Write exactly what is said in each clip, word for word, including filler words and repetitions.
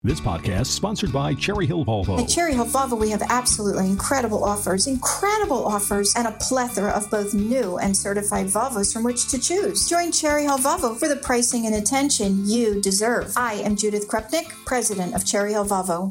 This podcast is sponsored by Cherry Hill Volvo. At Cherry Hill Volvo, we have absolutely incredible offers, incredible offers, and a plethora of both new and certified Volvos from which to choose. Join Cherry Hill Volvo for the pricing and attention you deserve. I am Judith Krupnik, president of Cherry Hill Volvo.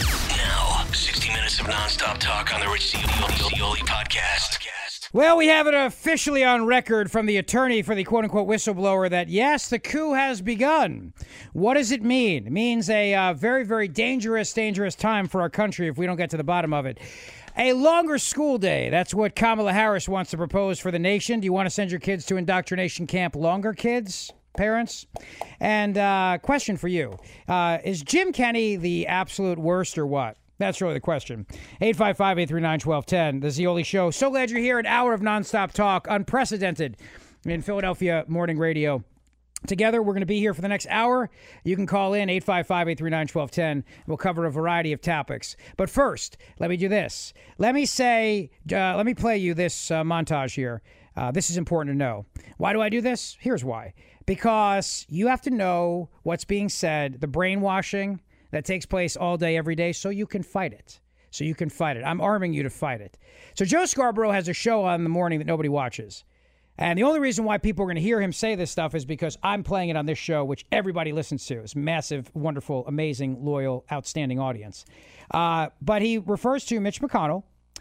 Now, sixty minutes of nonstop talk on the Rich Zeoli podcast. Well, we have it officially on record from the attorney for the quote-unquote whistleblower that, yes, the coup has begun. What does it mean? It means a uh, very, very dangerous, dangerous time for our country if we don't get to the bottom of it. A longer school day. That's what Kamala Harris wants to propose for the nation. Do you want to send your kids to indoctrination camp longer, kids? Parents? And uh, question for you. Uh, is Jim Kenney the absolute worst or what? That's really the question. eight five five, eight three nine, one two one zero. The Zeoli Show. So glad you're here. An hour of nonstop talk. Unprecedented in Philadelphia morning radio. Together, we're going to be here for the next hour. You can call in eight five five, eight three nine, one two one zero. We'll cover a variety of topics. But first, let me do this. Let me say, uh, let me play you this uh, montage here. Uh, this is important to know. Why do I do this? Here's why. Because you have to know what's being said, the brainwashing that takes place all day, every day, so you can fight it. So you can fight it. I'm arming you to fight it. So Joe Scarborough has a show on in the morning that nobody watches. And the only reason why people are going to hear him say this stuff is because I'm playing it on this show, which everybody listens to. It's massive, wonderful, amazing, loyal, outstanding audience. Uh, but he refers to Mitch McConnell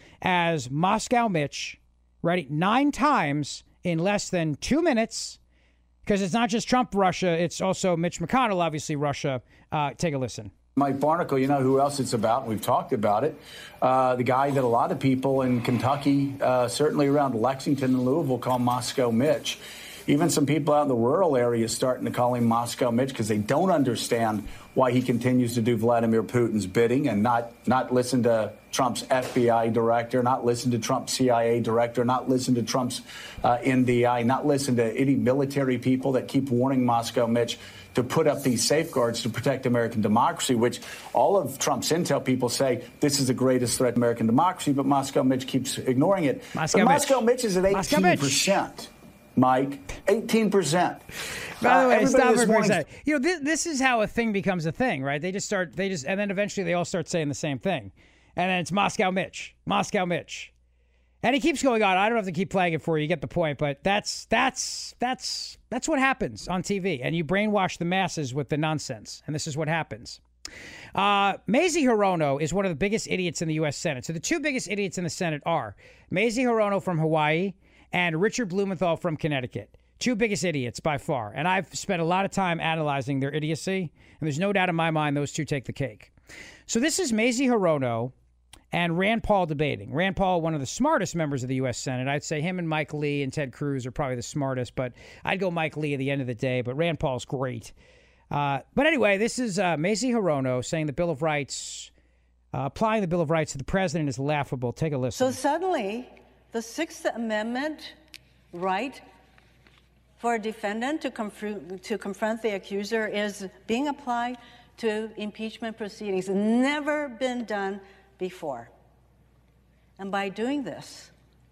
as Moscow Mitch, ready, nine times in less than two minutes, because it's not just Trump, Russia. It's also Mitch McConnell, obviously, Russia. Uh, take a listen. Mike Barnicle, you know who else it's about? We've talked about it. Uh, the guy that a lot of people in Kentucky, uh, certainly around Lexington and Louisville, call Moscow Mitch. Even some people out in the rural areas starting to call him Moscow Mitch because they don't understand why he continues to do Vladimir Putin's bidding and not not listen to Trump's F B I director, not listen to Trump's C I A director, not listen to Trump's uh, N D I, not listen to any military people that keep warning Moscow Mitch to put up these safeguards to protect American democracy, which all of Trump's intel people say this is the greatest threat to American democracy, but Moscow Mitch keeps ignoring it. Moscow but Mitch. Moscow Mitch is at eighteen percent. Mike, eighteen percent. By the uh, way, stop for a morning... second. You know, this, this is how a thing becomes a thing, right? They just start, they just, and then eventually they all start saying the same thing. And then it's Moscow Mitch, Moscow Mitch. And he keeps going on. I don't have to keep playing it for you. You get the point. But that's, that's, that's, that's what happens on T V. And you brainwash the masses with the nonsense. And this is what happens. Uh, Mazie Hirono is one of the biggest idiots in the U S Senate. So the two biggest idiots in the Senate are Mazie Hirono from Hawaii and Richard Blumenthal from Connecticut. Two biggest idiots by far. And I've spent a lot of time analyzing their idiocy. And there's no doubt in my mind those two take the cake. So this is Mazie Hirono and Rand Paul debating. Rand Paul, one of the smartest members of the U S Senate. I'd say him and Mike Lee and Ted Cruz are probably the smartest, but I'd go Mike Lee at the end of the day. But Rand Paul's great. Uh, but anyway, this is uh, Mazie Hirono saying the Bill of Rights, uh, applying the Bill of Rights to the president is laughable. Take a listen. So suddenly, the Sixth Amendment right for a defendant to, confront, to confront the accuser is being applied to impeachment proceedings. Never been done before. And by doing this,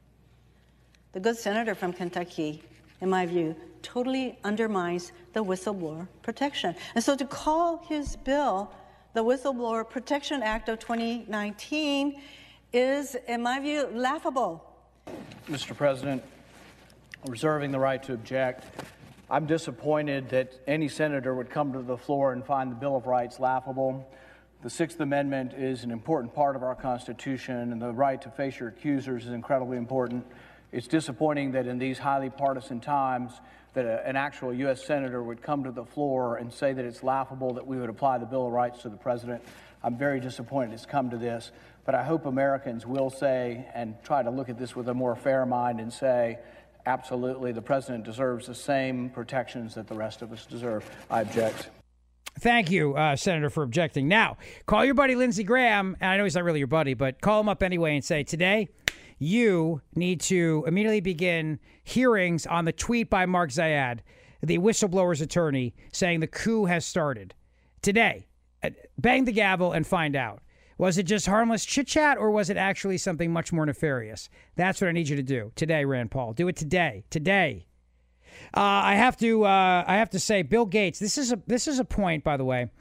the good senator from Kentucky, in my view, totally undermines the whistleblower protection. And so to call his bill the Whistleblower Protection Act of twenty nineteen is, in my view, laughable. Mister President, reserving the right to object, I'm disappointed that any senator would come to the floor and find the Bill of Rights laughable. The Sixth Amendment is an important part of our Constitution, and the right to face your accusers is incredibly important. It's disappointing that in these highly partisan times that a, an actual U S senator would come to the floor and say that it's laughable that we would apply the Bill of Rights to the president. I'm very disappointed it's come to this, but I hope Americans will say and try to look at this with a more fair mind and say, absolutely, the president deserves the same protections that the rest of us deserve. I object. Thank you, uh, Senator, for objecting. Now, call your buddy Lindsey Graham, and I know he's not really your buddy, but call him up anyway and say, today, you need to immediately begin hearings on the tweet by Mark Zayad, the whistleblower's attorney, saying the coup has started. Today, bang the gavel and find out. Was it just harmless chit-chat, or was it actually something much more nefarious? That's what I need you to do today, Rand Paul. Do it today. Today. Uh, I have to. Uh, I have to say, Bill Gates. This is a. This is a point, by the way,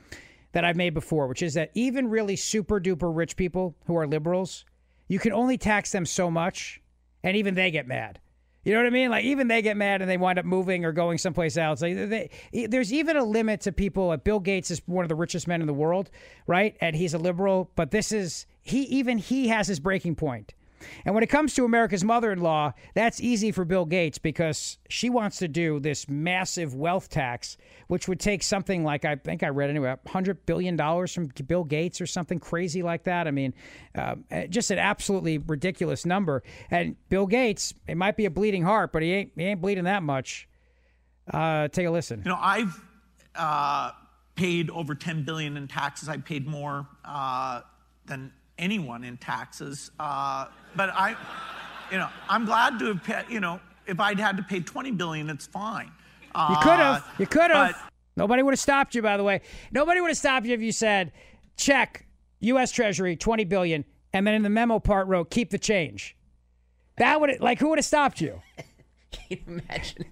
that I've made before, which is that even really super duper rich people who are liberals, you can only tax them so much, and even they get mad. You know what I mean? Like, even they get mad and they wind up moving or going someplace else. Like, they, there's even a limit to people. Like Bill Gates is one of the richest men in the world, right? And he's a liberal, but this is, he even he has his breaking point. And when it comes to America's mother-in-law, that's easy for Bill Gates because she wants to do this massive wealth tax, which would take something like, I think I read anyway, one hundred billion dollars from Bill Gates or something crazy like that. I mean, uh, just an absolutely ridiculous number. And Bill Gates, it might be a bleeding heart, but he ain't, he ain't bleeding that much. Uh, take a listen. You know, I've uh, paid over ten billion dollars in taxes. I paid more uh, than anyone in taxes, uh, but I, you know, I'm glad to have paid, you know, if I'd had to pay twenty billion dollars, it's fine. Uh, you could have, you could have. But, Nobody would have stopped you, by the way. Nobody would have stopped you if you said, check, U S Treasury, twenty billion dollars, and then in the memo part wrote, keep the change. That would, like, who would have stopped you? Can you imagine?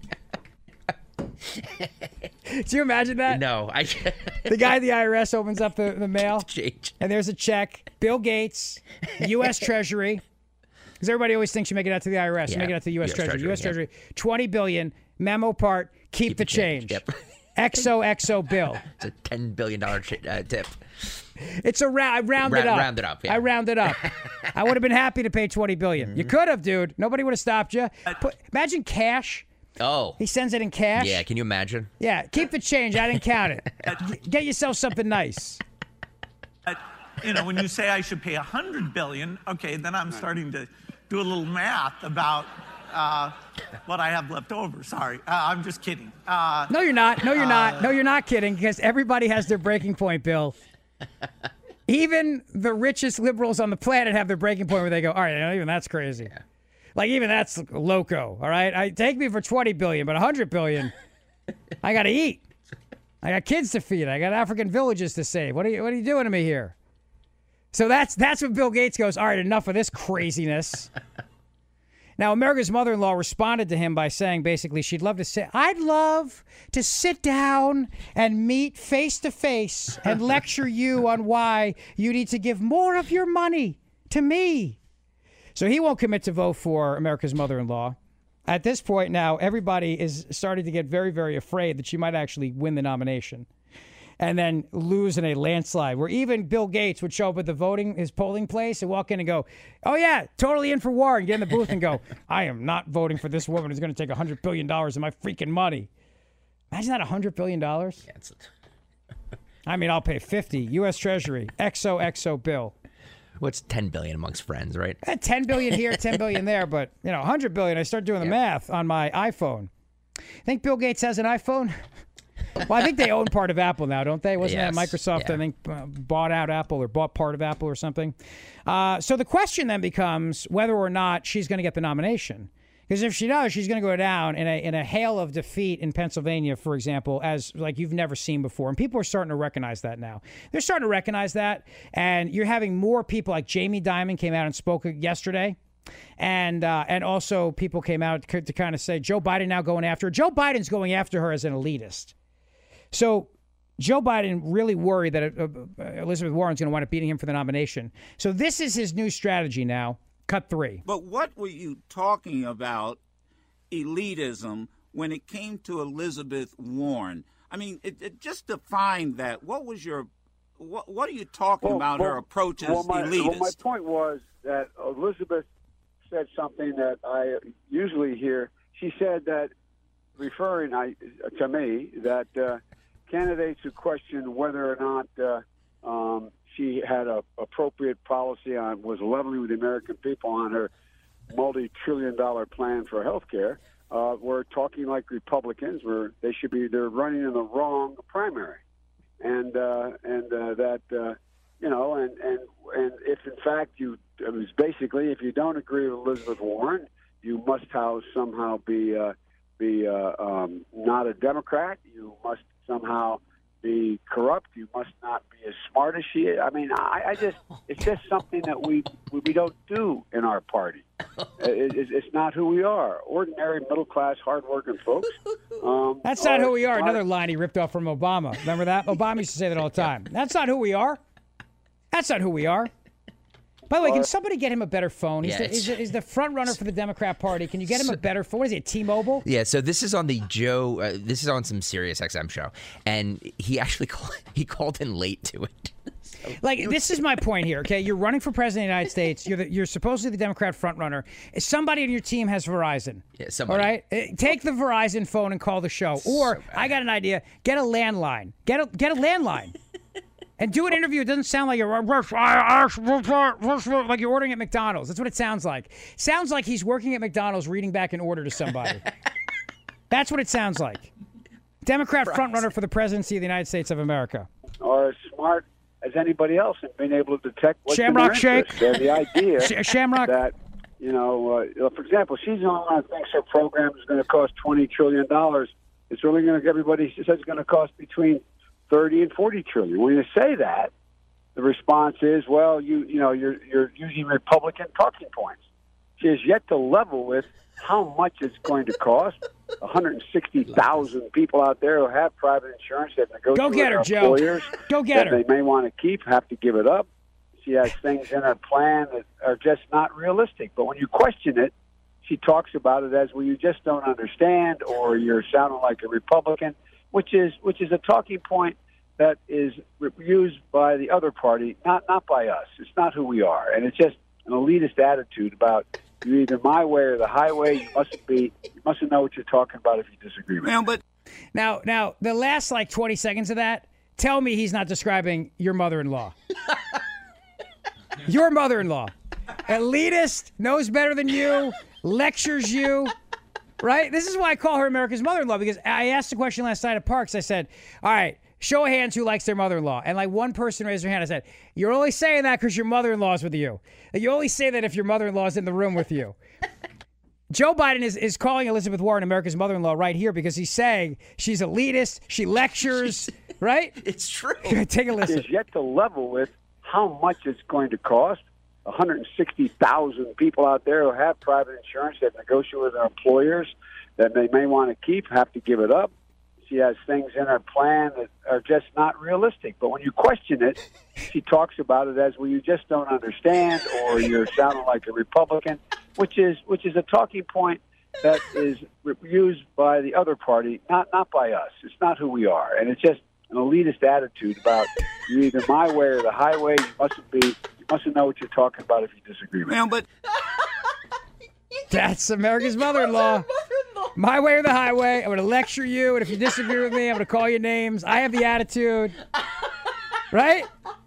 Do you imagine that? No. I. The guy at the I R S opens up the, the mail, Change. and there's a check. Bill Gates, U S Treasury. Because everybody always thinks you make it out to the I R S. Yeah. You make it out to the U S, U S Treasury. Treasury, U S yeah. Treasury, twenty billion dollars, memo part, keep, keep the, the change. change. Yep. X O X O bill. It's a ten billion dollars uh, tip. It's a round. I rounded Ra- up. Rounded up. Yeah. I rounded up. I would have been happy to pay twenty billion dollars. Mm-hmm. You could have, dude. Nobody would have stopped you. Put, imagine cash. Oh. He sends it in cash. Yeah, can you imagine? Yeah, keep the change. I didn't count it. Get yourself something nice. Uh, you know, when you say I should pay one hundred billion dollars, okay, then I'm starting to do a little math about uh, what I have left over. Sorry, uh, I'm just kidding. Uh, no, you're not. No, you're uh, not. No, you're not kidding, because everybody has their breaking point, Bill. Even the richest liberals on the planet have their breaking point where they go, all right, even that's crazy. Yeah. Like, even that's loco, all right? I take me for twenty billion dollars, but one hundred billion dollars, I got to eat. I got kids to feed. I got African villages to save. What are you, what are you doing to me here? So that's that's when Bill Gates goes, all right, enough of this craziness. Now, America's mother-in-law responded to him by saying, basically, she'd love to say, I'd love to sit down and meet face-to-face and lecture you on why you need to give more of your money to me. So he won't commit to vote for America's mother-in-law. At this point now, everybody is starting to get very, very afraid that she might actually win the nomination and then lose in a landslide, where even Bill Gates would show up at the voting, his polling place, and walk in and go, oh, yeah, totally in for Warren, get in the booth and go, I am not voting for this woman who's going to take one hundred billion dollars of my freaking money. Imagine that, one hundred billion dollars? Yeah, it's... I mean, I'll pay fifty, U S Treasury, X O X O bill. What's ten billion amongst friends, right? Eh, ten billion here, ten billion there, but, you know, one hundred billion, I start doing the yeah. math on my iPhone. Think Bill Gates has an iPhone? Well, I think they own part of Apple now, don't they? Wasn't yes. that Microsoft, yeah. I think, uh, bought out Apple or bought part of Apple or something? Uh, so the question then becomes whether or not she's going to get the nomination. Because if she does, she's going to go down in a in a hail of defeat in Pennsylvania, for example, as like you've never seen before. And people are starting to recognize that now. They're starting to recognize that. And you're having more people like Jamie Dimon came out and spoke yesterday. And uh, and also people came out to, to kind of say Joe Biden now going after her. Joe Biden's going after her as an elitist. So Joe Biden really worried that uh, uh, Elizabeth Warren's going to wind up beating him for the nomination. So this is his new strategy now. Cut three. But what were you talking about, elitism, when it came to Elizabeth Warren? I mean, it, it, just define that. What was your, what, what are you talking well, about well, her approach as well, my, elitist? Well, my point was that Elizabeth said something that I usually hear. She said that, referring I, to me, that uh, candidates who question whether or not uh, um, she had a appropriate policy on, was leveling with the American people on her multi-trillion dollar plan for health care, uh, were talking like Republicans, where they should be, they're running in the wrong primary. And, uh, and uh, that, uh, you know, and, and, and if in fact you, it was basically, if you don't agree with Elizabeth Warren, you must how somehow be, uh, be uh, um, not a Democrat. You must somehow be corrupt. You must not be as smart as she is. I mean, I, I just, it's just something that we we don't do in our party. It, it, it's not who we are. Ordinary, middle-class, hard-working folks Um, That's not are who we are. smart- Another line he ripped off from Obama. Remember that? Obama used to say that all the time. That's not who we are. That's not who we are. By the way, can somebody get him a better phone? He's, Yeah, the, it's- he's, the, he's the front runner for the Democrat Party. Can you get him a better phone? What is it, T-Mobile? Yeah, so this is on the Joe. Uh, this is on some Sirius X M show, and he actually called, he called in late to it. Like, this is my point here, okay? You're running for president of the United States. You're the, you're supposedly the Democrat frontrunner. Somebody on your team has Verizon. Yeah, somebody. All right? Uh, Take the Verizon phone and call the show. Or, I got an idea, get a landline. Get a, get a landline. And do an interview. It doesn't sound like you're like you're ordering at McDonald's. That's what it sounds like. Sounds like he's working at McDonald's reading back an order to somebody. That's what it sounds like. Democrat frontrunner for the presidency of the United States of America. Are as smart as anybody else in being able to detect what's Shamrock in their Shake. interest. And the idea Sh- Shamrock. that, you know, uh, for example, she's the only one that thinks her program is going to cost twenty trillion dollars. It's really going to, everybody says it's going to cost between thirty and forty trillion dollars. When you say that, the response is, well, you you know, you're, you're using Republican talking points. She has yet to level with how much it's going to cost. one hundred sixty thousand people out there who have private insurance that negotiate Go get her, with Joe. employers Go get her. that they may want to keep, have to give it up. She has things in her plan that are just not realistic. But when you question it, she talks about it as, well, you just don't understand, or you're sounding like a Republican, which is which is a talking point that is re- used by the other party, not not by us. It's not who we are, and it's just an elitist attitude about you're either my way or the highway. You mustn't be. You mustn't know what you're talking about if you disagree with me. but Now, now, the last like twenty seconds of that, tell me he's not describing your mother-in-law. Your mother-in-law. Elitist, knows better than you, lectures you, right? This is why I call her America's mother-in-law, because I asked the question last night at Parks. I said, all right, show of hands who likes their mother-in-law. And like one person raised their hand. I said, you're only saying that because your mother-in-law's with you. You only say that if your mother-in-law's in the room with you. Joe Biden is, is calling Elizabeth Warren America's mother-in-law right here because he's saying she's elitist, she lectures, right? It's true. Take a listen. Is yet to level with how much it's going to cost. one hundred sixty thousand people out there who have private insurance that negotiate with their employers that they may want to keep, have to give it up. She has things in her plan that are just not realistic. But when you question it, she talks about it as, well, you just don't understand, or you're sounding like a Republican, which is which is a talking point that is re- used by the other party, not not by us. It's not who we are, and it's just an elitist attitude about you're either my way or the highway. You mustn't be. You mustn't know what you're talking about if you disagree with me. well, but That's America's mother-in-law. My way or the highway. I'm going to lecture you, and if you disagree with me, I'm going to call you names. I have the attitude. Right?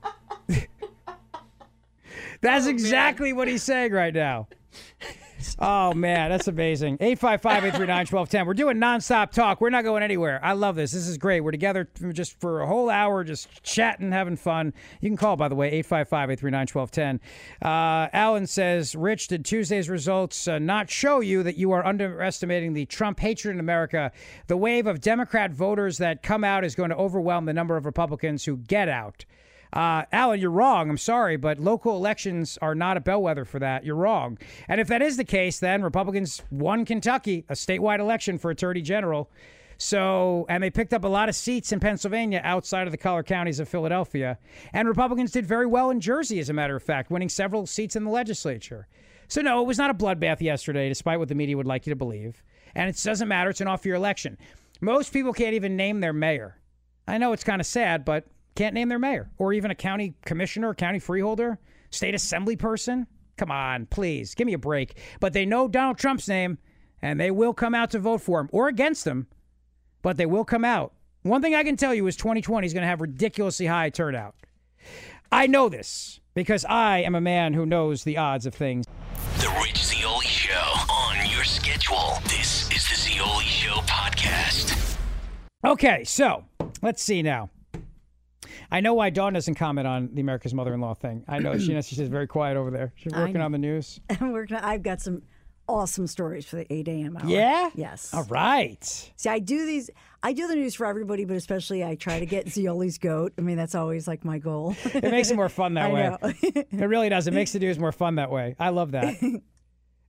That's exactly what he's saying right now. Oh, man, that's amazing. eight five five, eight three nine, one two one zero. We're doing nonstop talk. We're not going anywhere. I love this. This is great. We're together just for a whole hour, just chatting, having fun. You can call, by the way, eight five five, eight three nine, one two one zero. Uh, Alan says, Rich, did Tuesday's results uh, not show you that you are underestimating the Trump hatred in America? The wave of Democrat voters that come out is going to overwhelm the number of Republicans who get out. Uh, Alan, you're wrong. I'm sorry, but local elections are not a bellwether for that. You're wrong. And if that is the case, then Republicans won Kentucky, a statewide election for Attorney General. So, and they picked up a lot of seats in Pennsylvania outside of the collar counties of Philadelphia. And Republicans did very well in Jersey, as a matter of fact, winning several seats in the legislature. So, no, it was not a bloodbath yesterday, despite what the media would like you to believe. And it doesn't matter. It's an off-year election. Most people can't even name their mayor. I know it's kind of sad, but can't name their mayor or even a county commissioner, a county freeholder, state assembly person. Come on, please, give me a break. But they know Donald Trump's name, and they will come out to vote for him or against him, but they will come out. One thing I can tell you is twenty twenty is going to have ridiculously high turnout. I know this because I am a man who knows the odds of things. The Rich Zeoli Show on your schedule. This is the Zeoli Show podcast. Okay, so let's see now. I know why Dawn doesn't comment on the America's Mother-in-Law thing. I know she, she's very quiet over there. She's working on the news. I'm working. I've got some awesome stories for the eight a.m. hour. Yeah? Yes. All right. See, I do these. I do the news for everybody, but especially I try to get Zeoli's goat. I mean, that's always like my goal. It makes it more fun that I way. know. It really does. It makes the news more fun that way. I love that.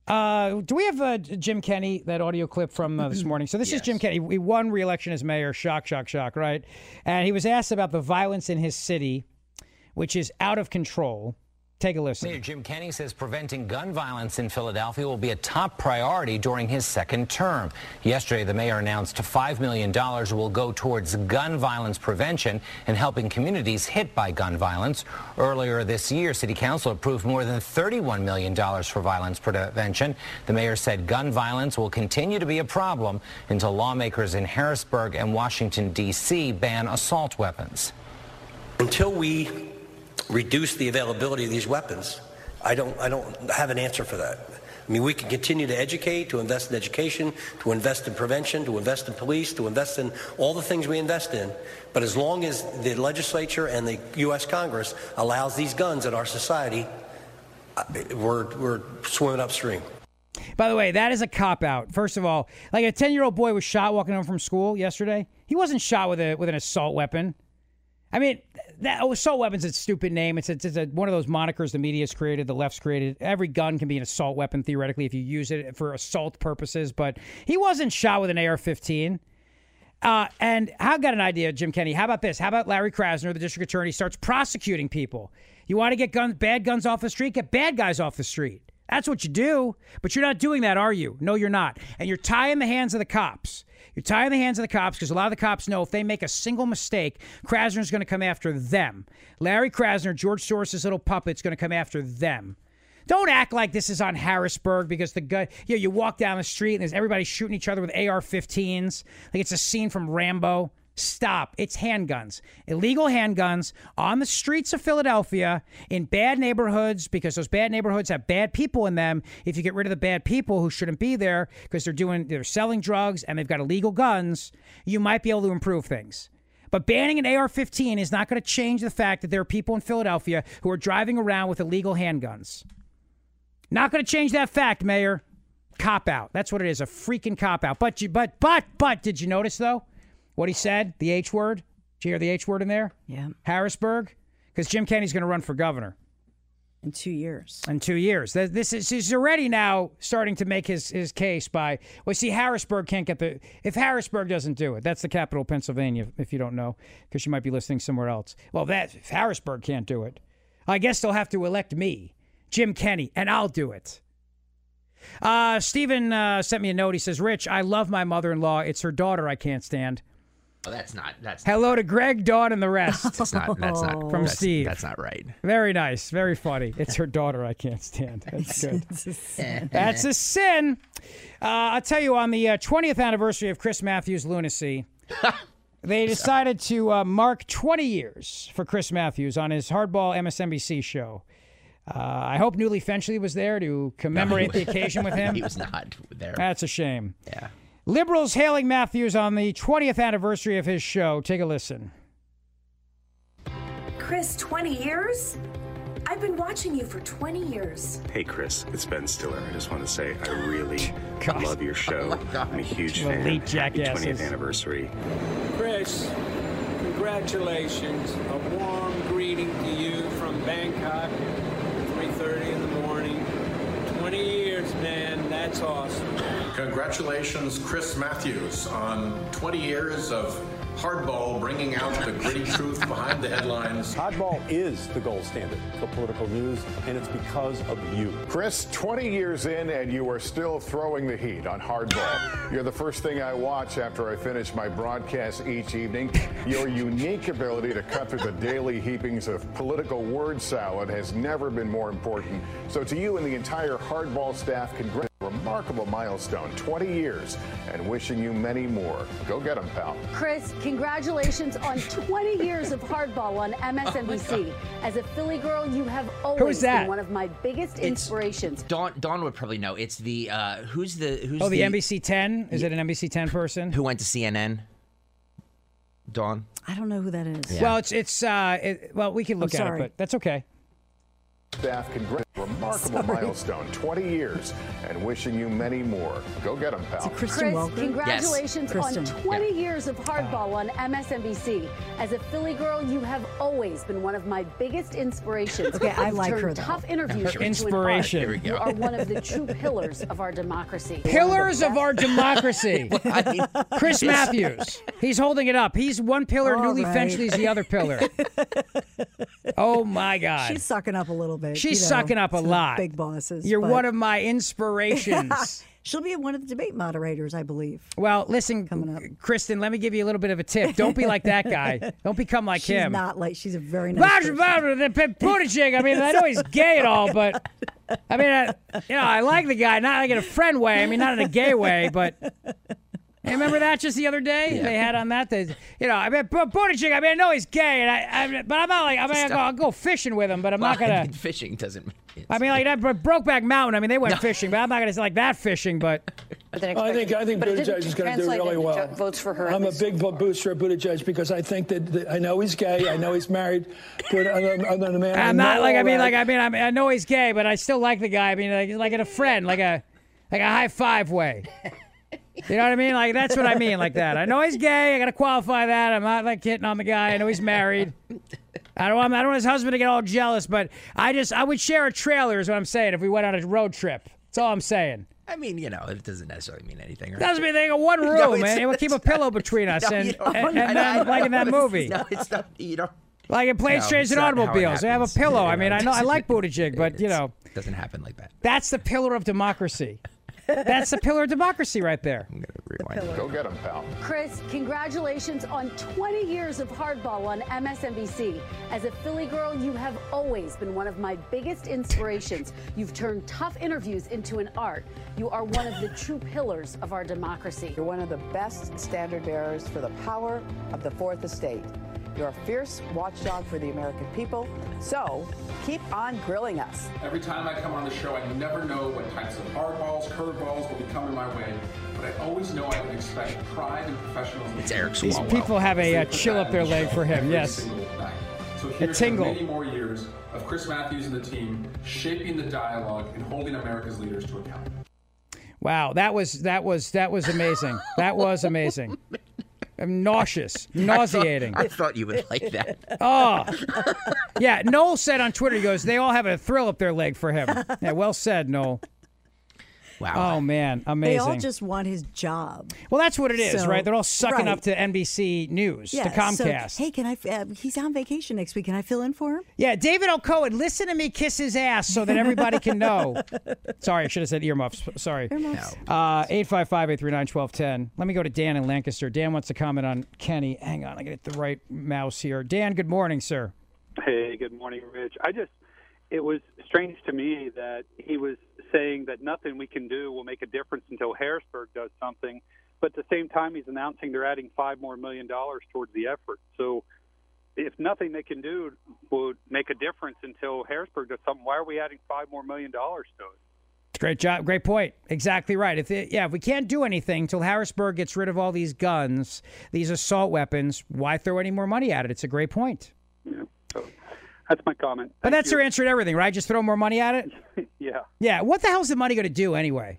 Uh, do we have uh, Jim Kenney, that audio clip from uh, this morning? So this yes. is Jim Kenney. He won re-election as mayor. Shock, shock, shock, right? And he was asked about the violence in his city, which is out of control. Take a listen. Mayor Jim Kenney says preventing gun violence in Philadelphia will be a top priority during his second term. Yesterday, the mayor announced five million dollars will go towards gun violence prevention and helping communities hit by gun violence. Earlier this year, City Council approved more than thirty-one million dollars for violence prevention. The mayor said gun violence will continue to be a problem until lawmakers in Harrisburg and Washington, D C ban assault weapons. Until we reduce the availability of these weapons, I don't, I don't have an answer for that. I mean, we can continue to educate, to invest in education, to invest in prevention, to invest in police, to invest in all the things we invest in. But as long as the legislature and the U S Congress allows these guns in our society, we're, we're swimming upstream. By the way, that is a cop-out. First of all, like a ten-year-old boy was shot walking home from school yesterday. He wasn't shot with a with an assault weapon. I mean, that oh, assault weapon's a stupid name. It's, a, it's a, one of those monikers the media's created, the left's created. Every gun can be an assault weapon, theoretically, if you use it for assault purposes. But he wasn't shot with an A R fifteen. Uh, and I've got an idea, Jim Kenney. How about this? How about Larry Krasner, the district attorney, starts prosecuting people? You want to get guns, bad guns off the street? Get bad guys off the street. That's what you do. But you're not doing that, are you? No, you're not. And you're tying the hands of the cops. You're tying the hands of the cops because a lot of the cops know if they make a single mistake, Krasner's going to come after them. Larry Krasner, George Soros's little puppet's going to come after them. Don't act like this is on Harrisburg because the guy, you know, you walk down the street and there's everybody shooting each other with A R fifteens. Like it's a scene from Rambo. Stop. It's handguns. Illegal handguns on the streets of Philadelphia in bad neighborhoods because those bad neighborhoods have bad people in them. If you get rid of the bad people who shouldn't be there because they're doing, they're selling drugs and they've got illegal guns, you might be able to improve things. But banning an A R fifteen is not going to change the fact that there are people in Philadelphia who are driving around with illegal handguns. Not going to change that fact, Mayor. Cop out. That's what it is, a freaking cop out. But, you, but, but, but, did you notice, though? What he said, the H word. Did you hear the H word in there? Yeah. Harrisburg? Because Jim Kenney's going to run for governor. In two years. In two years. This is, he's already now starting to make his, his case by, well, see, Harrisburg can't get the, if Harrisburg doesn't do it, that's the capital of Pennsylvania, if you don't know, because you might be listening somewhere else. Well, that, if Harrisburg can't do it, I guess they'll have to elect me, Jim Kenney, and I'll do it. Uh, Stephen uh, sent me a note. He says, Rich, I love my mother-in-law. It's her daughter I can't stand. Oh, that's not. That's Hello not, to Greg, Dawn, and the rest. That's not. That's not from that's, Steve. That's not right. Very nice. Very funny. It's her daughter I can't stand. That's good. It's a sin. That's a sin. Uh, I'll tell you, on the uh, twentieth anniversary of Chris Matthews' lunacy, they decided to uh, mark twenty years for Chris Matthews on his Hardball M S N B C show. Uh, I hope Newly Fenchley was there to commemorate no, the occasion with him. He was not there. That's a shame. Yeah. Liberals hailing Matthews on the twentieth anniversary of his show. Take a listen. Chris, twenty years? I've been watching you for twenty years. Hey, Chris, it's Ben Stiller. I just want to say I really God. love your show. Oh I'm a huge Elite fan. Happy jackasses. twentieth anniversary. Chris, congratulations. A warm greeting to you from Bangkok, three thirty in the morning. twenty years, man. That's awesome. Congratulations, Chris Matthews, on twenty years of Hardball, bringing out the gritty truth behind the headlines. Hardball is the gold standard for political news, and it's because of you. Chris, twenty years in, and you are still throwing the heat on Hardball. You're the first thing I watch after I finish my broadcast each evening. Your unique ability to cut through the daily heapings of political word salad has never been more important. So to you and the entire Hardball staff, congratulations. Remarkable milestone, twenty years, and wishing you many more. Go get them, pal. Chris, congratulations on twenty years of Hardball on M S N B C. Oh As a Philly girl, you have always been one of my biggest it's, inspirations. Dawn, Dawn would probably know. It's the, uh, who's the, who's Oh, the, the N B C ten? Is yeah. it an N B C ten person? Who went to C N N? Dawn? I don't know who that is. Yeah. Well, it's, it's, uh, it, well, we can look I'm at sorry. it, but that's okay. Staff, congrats. Remarkable milestone, twenty years, and wishing you many more. Go get them, pal. Chris, congratulations Yes. on twenty years of hardball on M S N B C. As a Philly girl, you have always been one of my biggest inspirations. Okay, I You've like turned her, though. tough interviews Her into an inspiration. art. Here we go. You are one of the true pillars of our democracy. Pillars of our democracy. Chris Matthews. He's holding it up. He's one pillar. All Newly right. Fenchley's the other pillar. Oh, my God. She's sucking up a little bit. She's you know, sucking up a some lot. Big bosses. You're but- one of my inspirations. She'll be one of the debate moderators, I believe. Well, listen, Kristen, let me give you a little bit of a tip. Don't be like that guy. Don't become like She's him. not like, she's a very nice Blah, person. blah, blah, the Buttigieg. I mean, I know he's gay and all, but I mean, I, you know, I like the guy, not like in a friend way. I mean, not in a gay way, but. Hey, remember that just the other day? Yeah. They had on that, the, you know, I mean, Bu- Buttigieg, I mean, I know he's gay, and I, I but I'm not like, I mean, I'll go, I'll go fishing with him, but I'm Well, not going I mean, to. fishing doesn't. I mean, like that Bro- Brokeback Mountain, I mean, they went fishing, but I'm not going to say like that fishing, but. I think I think Buttigieg is going to do really well. Votes for her. I'm a big vo- booster of Buttigieg because I think that, that I know he's gay, I know he's married, but other, other than a man. I I'm not know like I all mean that. like I mean I'm, I know he's gay, but I still like the guy. I mean like like in a friend, like a like a high five way. You know what I mean? Like that's what I mean, like that. I know he's gay. I gotta qualify that. I'm not like hitting on the guy. I know he's married. I don't want I don't want his husband to get all jealous, but I just I would share a trailer is what I'm saying if we went on a road trip. That's all I'm saying. I mean, you know, it doesn't necessarily mean anything. Right? Doesn't mean they got one room, No, it's- man. We'll keep a pillow between us, No, and you don't. and, I and know, then I know. like in that movie. No, it's not. You don't. Like in planes, No, trains, it's and not how it automobiles. They have a happens. pillow. Yeah, I mean, I know I like Buttigieg, but you know, It doesn't happen like that. that's the pillar of democracy. That's the pillar of democracy right there. I'm gonna rewind. Go get them, pal. Chris, congratulations on twenty years of hardball on M S N B C. As a Philly girl, you have always been one of my biggest inspirations. You've turned tough interviews into an art. You are one of the true pillars of our democracy. You're one of the best standard bearers for the power of the Fourth Estate. You're a fierce watchdog for the American people. So keep on grilling us. Every time I come on the show, I never know what types of hardballs, curveballs will be coming my way, but I always know I can expect pride and professionalism. It's Eric These Swalwell. people have a uh, chill up their leg for him. Every Yes. single night. So A here's to tingle. many more years of Chris Matthews and the team shaping the dialogue and holding America's leaders to account. Wow, that was that was that was amazing. That was amazing. I'm nauseous, nauseating. I thought, I thought you would like that. Oh, yeah. Noel said on Twitter, he goes, they all have a thrill up their leg for him. Yeah, well said, Noel. Wow. Oh, man. They Amazing. all just want his job. Well, that's what it is, So, right? They're all sucking right. up to N B C News, Yeah, to Comcast. So, hey, can I? Uh, he's on vacation next week. Can I fill in for him? Yeah, David O. Cohen, listen to me kiss his ass so that everybody can know. Sorry, I should have said earmuffs. Sorry. Earmuffs. Uh, eight five five, eight three nine, one two one zero. Let me go to Dan in Lancaster. Dan wants to comment on Kenny. Hang on, I got to get the right mouse here. Dan, good morning, sir. Hey, good morning, Rich. I just, it was strange to me that he was saying that nothing we can do will make a difference until Harrisburg does something. But at the same time, he's announcing they're adding five more million dollars towards the effort. So if nothing they can do would make a difference until Harrisburg does something, why are we adding five more million dollars to it? Great job. Great point. Exactly right. If it, yeah, if we can't do anything until Harrisburg gets rid of all these guns, these assault weapons, why throw any more money at it? It's a great point. Yeah. So that's my comment. But Thank that's you. your answer to everything, right? Just throw more money at it? Yeah. Yeah. What the hell's the money going to do anyway?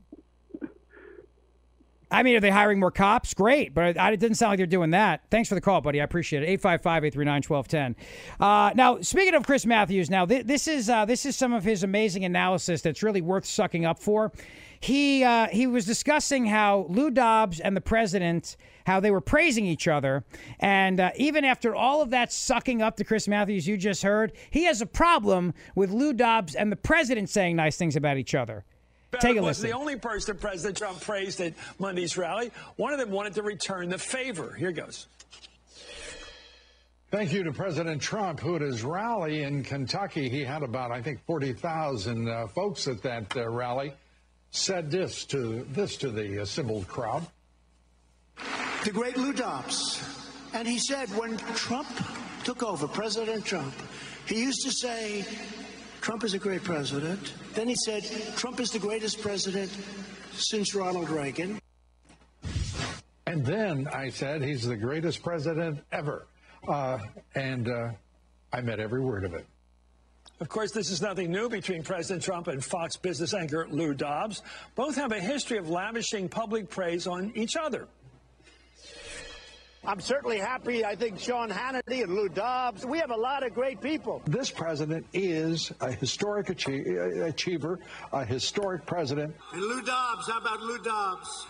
I mean, are they hiring more cops? Great, but it, it didn't sound like they're doing that. Thanks for the call, buddy. I appreciate it. eight five five, eight three nine, one two one zero. Uh, now, speaking of Chris Matthews, now th- this is uh, this is some of his amazing analysis that's really worth sucking up for. He uh, he was discussing how Lou Dobbs and the president, how they were praising each other, and uh, even after all of that sucking up to Chris Matthews you just heard, he has a problem with Lou Dobbs and the president saying nice things about each other. Take a was listen. the only person President Trump praised at Monday's rally. One of them wanted to return the favor. Here goes. Thank you to President Trump, who at his rally in Kentucky, he had about, I think, forty thousand uh, folks at that uh, rally, said this to this to the assembled crowd. The great Lou Dobbs. And he said when Trump took over, President Trump, he used to say, Trump is a great president. Then he said, Trump is the greatest president since Ronald Reagan. And then I said, he's the greatest president ever. Uh, and uh, I meant every word of it. Of course, this is nothing new between President Trump and Fox Business anchor Lou Dobbs. Both have a history of lavishing public praise on each other. I'm certainly happy. I think Sean Hannity and Lou Dobbs, we have a lot of great people. This president is a historic achie- achiever, a historic president. And Lou Dobbs, how about Lou Dobbs?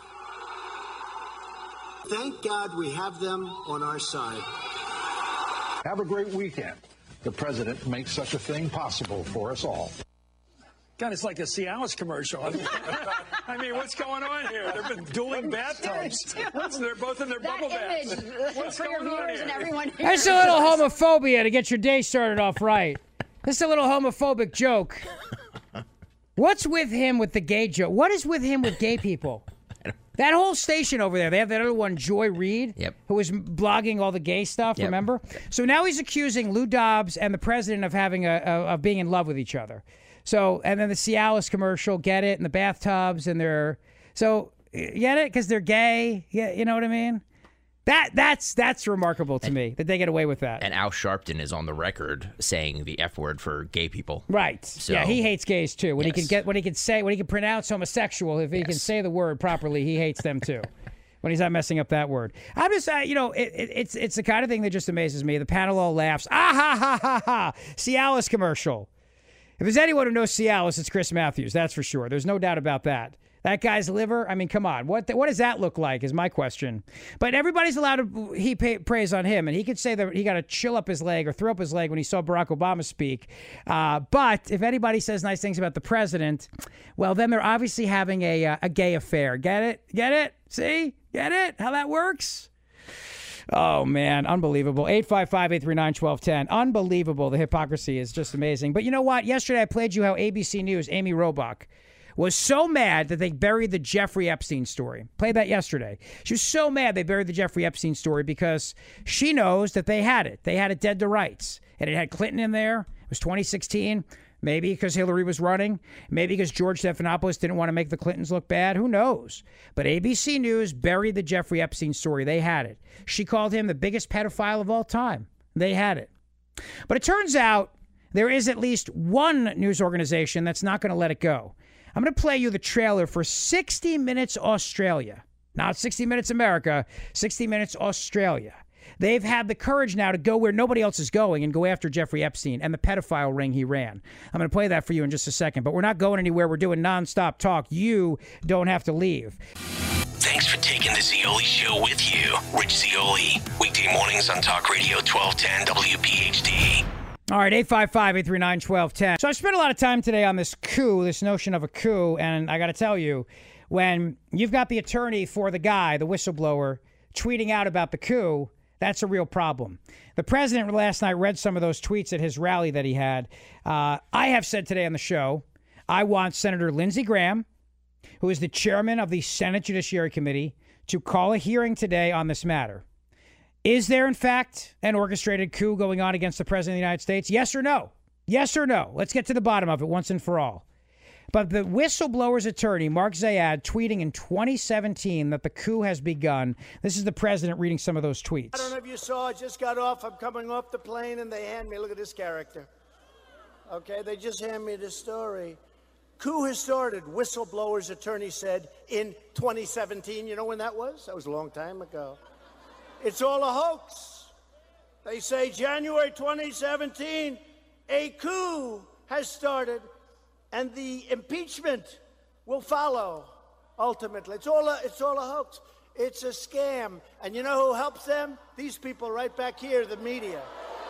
Thank God we have them on our side. Have a great weekend. The president makes such a thing possible for us all. God, it's like a Cialis commercial. I mean, I mean, what's going on here? They've been dueling bathtubs. What's, they're both in their That bubble image baths. What's for your going on viewers here? and everyone here. That's a little homophobia to get your day started off right. This is a little homophobic joke. What's with him with the gay joke? What is with him with gay people? That whole station over there, they have that other one, Joy Reid, Yep. who was blogging all the gay stuff, Yep. remember? So now he's accusing Lou Dobbs and the president of having a, a of being in love with each other. So, and then the Cialis commercial, get it, and the bathtubs, and they're, so, get it? Because they're gay, yeah, you know what I mean? That That's that's remarkable to me, that they get away with that. And Al Sharpton is on the record saying the F word for gay people. Right. So, yeah, he hates gays too. When he can Yes. get, when he can say, when he can pronounce homosexual, if he can say the word properly, he hates them too. When he's not messing up that word. I'm just, uh, you know, it, it, it's it's the kind of thing that just amazes me. The panel all laughs. Ah ha ha ha ha. Cialis commercial. If there's anyone who knows Cialis, it's Chris Matthews. That's for sure. There's no doubt about that. That guy's liver, I mean, come on. What what does that look like is my question. But everybody's allowed to heap praise on him. And he could say that he got to chill up his leg or throw up his leg when he saw Barack Obama speak. Uh, but if anybody says nice things about the president, well, then they're obviously having a, uh, a gay affair. Get it? Get it? See? Get it? How that works? Oh, man. Unbelievable. eight five five, eight three nine, one two one zero. Unbelievable. The hypocrisy is just amazing. But you know what? Yesterday I played you how A B C News, Amy Robach, was so mad that they buried the Jeffrey Epstein story. Played that yesterday. She was so mad they buried the Jeffrey Epstein story because she knows that they had it. They had it dead to rights. And it had Clinton in there. It was twenty sixteen. Maybe because Hillary was running. Maybe because George Stephanopoulos didn't want to make the Clintons look bad. Who knows? But A B C News buried the Jeffrey Epstein story. They had it. She called him the biggest pedophile of all time. They had it. But it turns out there is at least one news organization that's not going to let it go. I'm going to play you the trailer for sixty minutes Australia. Not sixty minutes America, sixty minutes Australia. They've had the courage now to go where nobody else is going and go after Jeffrey Epstein and the pedophile ring he ran. I'm going to play that for you in just a second, but we're not going anywhere. We're doing nonstop talk. You don't have to leave. Thanks for taking the Zeoli Show with you. Rich Zeoli, weekday mornings on Talk Radio twelve ten W P H D. All right, eight five five, eight three nine, one two one zero. So I spent a lot of time today on this coup, this notion of a coup, and I got to tell you, when you've got the attorney for the guy, the whistleblower, tweeting out about the coup, that's a real problem. The president last night read some of those tweets at his rally that he had. Uh, I have said today on the show, I want Senator Lindsey Graham, who is the chairman of the Senate Judiciary Committee, to call a hearing today on this matter. Is there, in fact, an orchestrated coup going on against the president of the United States? Yes or no? Yes or no? Let's get to the bottom of it once and for all. But the whistleblower's attorney, Mark Zayad, tweeting in twenty seventeen that the coup has begun. This is the president reading some of those tweets. I don't know if you saw, I just got off. I'm coming off the plane, and they hand me, look at this character. Okay, they just hand me this story. Coup has started, whistleblower's attorney said in twenty seventeen. You know when that was? That was a long time ago. It's all a hoax. They say January twenty seventeen, a coup has started, and the impeachment will follow, ultimately. It's all a, it's all a hoax. It's a scam. And you know who helps them? These people right back here, the media.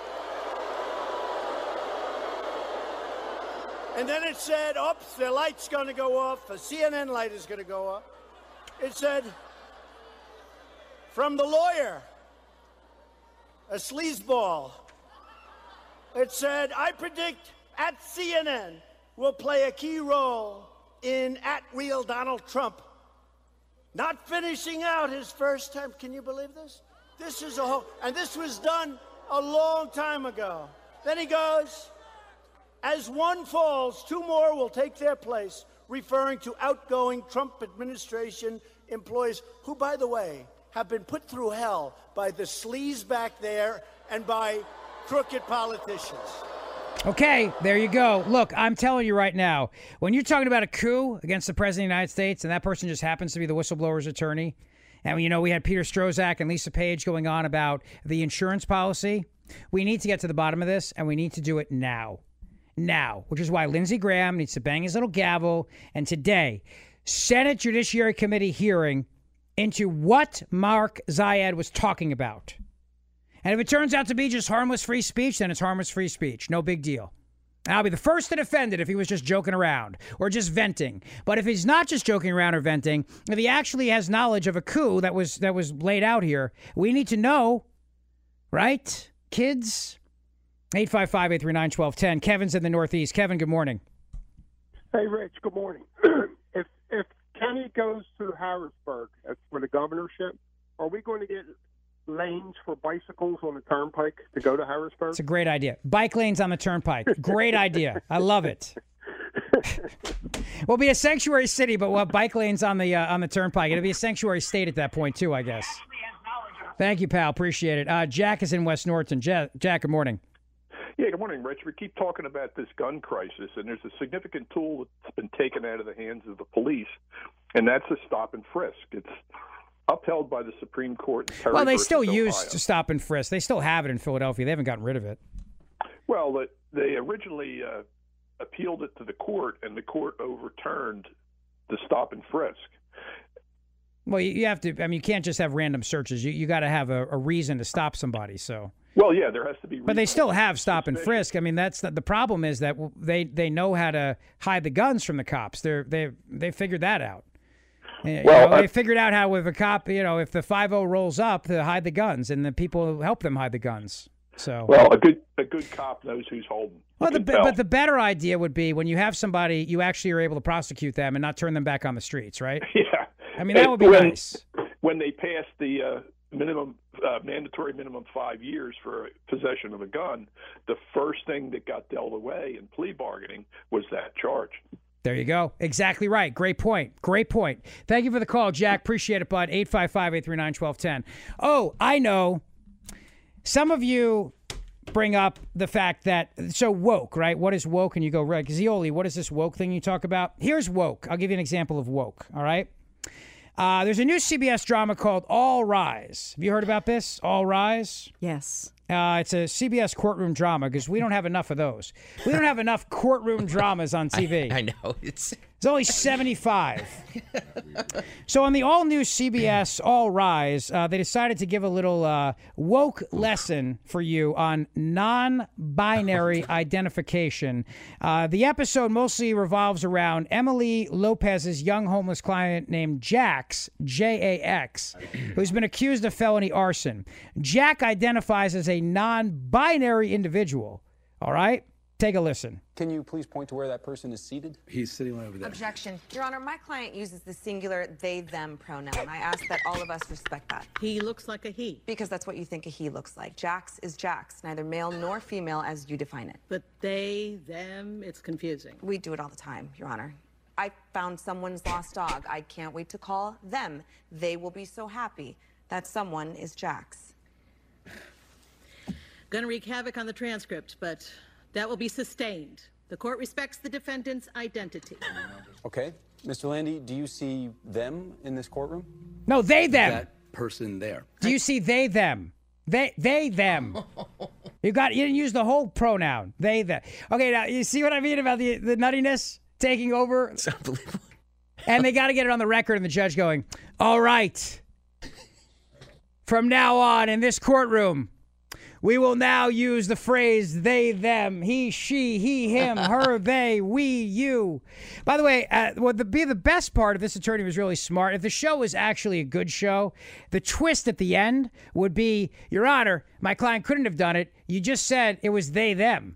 And then it said, oops, the light's going to go off. The C N N light is going to go off. It said, from the lawyer, a sleazeball. It said, I predict at C N N will play a key role in at real Donald Trump not finishing out his first term. Can you believe this? This is a whole, and this was done a long time ago. Then he goes, as one falls, two more will take their place, referring to outgoing Trump administration employees who, by the way, have been put through hell by the sleaze back there and by crooked politicians. Okay, there you go. Look, I'm telling you right now, when you're talking about a coup against the President of the United States, and that person just happens to be the whistleblower's attorney, and, you know, we had Peter Strzok and Lisa Page going on about the insurance policy, we need to get to the bottom of this, and we need to do it now. Now, which is why Lindsey Graham needs to bang his little gavel, and today, Senate Judiciary Committee hearing into what Mark Zayed was talking about. And if it turns out to be just harmless free speech, then it's harmless free speech. No big deal. And I'll be the first to defend it if he was just joking around or just venting. But if he's not just joking around or venting, if he actually has knowledge of a coup that was that was laid out here, we need to know, right, kids? eight five five, eight three nine, one two one zero. Kevin's in the Northeast. Kevin, good morning. Hey, Rich, good morning. if if Kenny goes to Harrisburg as for the governorship, are we going to get lanes for bicycles on the turnpike to go to Harrisburg? It's a great idea. Bike lanes on the turnpike. Great idea. I love it. We'll be a sanctuary city, but we'll have bike lanes on the uh, on the turnpike. It'll be a sanctuary state at that point, too, I guess. Thank you, pal. Appreciate it. Uh, Jack is in West Norton. Jack, Jack, good morning. Yeah, good morning, Rich. We keep talking about this gun crisis, and there's a significant tool that's been taken out of the hands of the police, and that's a stop and frisk. It's upheld by the Supreme Court. In Terry Well, they versus still Ohio. use to stop and frisk. They still have it in Philadelphia. They haven't gotten rid of it. Well, the, they originally uh, appealed it to the court, and the court overturned the stop and frisk. Well, you, you have to. I mean, you can't just have random searches. You you got to have a, a reason to stop somebody. So. Well, yeah, there has to be. But they still have stop and frisk. I mean, that's the, the problem is that they, they know how to hide the guns from the cops. They're they they figured that out. You Well, know, I- they figured out how if a cop, you know, if the five oh rolls up, to hide the guns, and the people help them hide the guns. So. Well, a good a good cop knows who's holding. Well, You the, can tell. but the better idea would be when you have somebody, you actually are able to prosecute them and not turn them back on the streets, right? Yeah. I mean, that would be when, nice. When they passed the uh, minimum uh, mandatory minimum five years for possession of a gun, the first thing that got dealt away in plea bargaining was that charge. There you go. Exactly right. Great point. Great point. Thank you for the call, Jack. Appreciate it, bud. eight five five, eight three nine, one two one zero. Oh, I know. Some of you bring up the fact that, so woke, right? What is woke? And you go, right, Zioli, what is this woke thing you talk about? Here's woke. I'll give you an example of woke, all right? Uh, there's a new C B S drama called All Rise. Have you heard about this? All Rise? Yes. Uh, it's a C B S courtroom drama because we don't have enough of those. We don't have enough courtroom dramas on T V. I, I know. It's It's only seventy-five. So on the all-new C B S All Rise, uh, they decided to give a little uh, woke lesson for you on non-binary identification. Uh, the episode mostly revolves around Emily Lopez's young homeless client named Jax, J A X, who's been accused of felony arson. Jack identifies as a non-binary individual. All right? Take a listen. Can you please point to where that person is seated? He's sitting over there. Objection. Your Honor, my client uses the singular they, them pronoun. I ask that all of us respect that. He looks like a he. Because that's what you think a he looks like. Jax is Jax, neither male nor female as you define it. But they, them, it's confusing. We do it all the time, Your Honor. I found someone's lost dog. I can't wait to call them. They will be so happy that someone is Jax. Gonna wreak havoc on the transcript, but that will be sustained. The court respects the defendant's identity. Okay. Mister Landy, do you see them in this courtroom? No, they, them. That person there. Do you see they, them? They, they, them. You got. You didn't use the whole pronoun. They, them. Okay, now you see what I mean about the the nuttiness taking over. It's unbelievable. And they got to get it on the record, and the judge going, "All right, from now on in this courtroom, we will now use the phrase they, them, he, she, he, him, her, they, we, you." By the way, uh, what would be the best part of this attorney was really smart. If the show was actually a good show, the twist at the end would be, Your Honor, my client couldn't have done it. You just said it was they, them.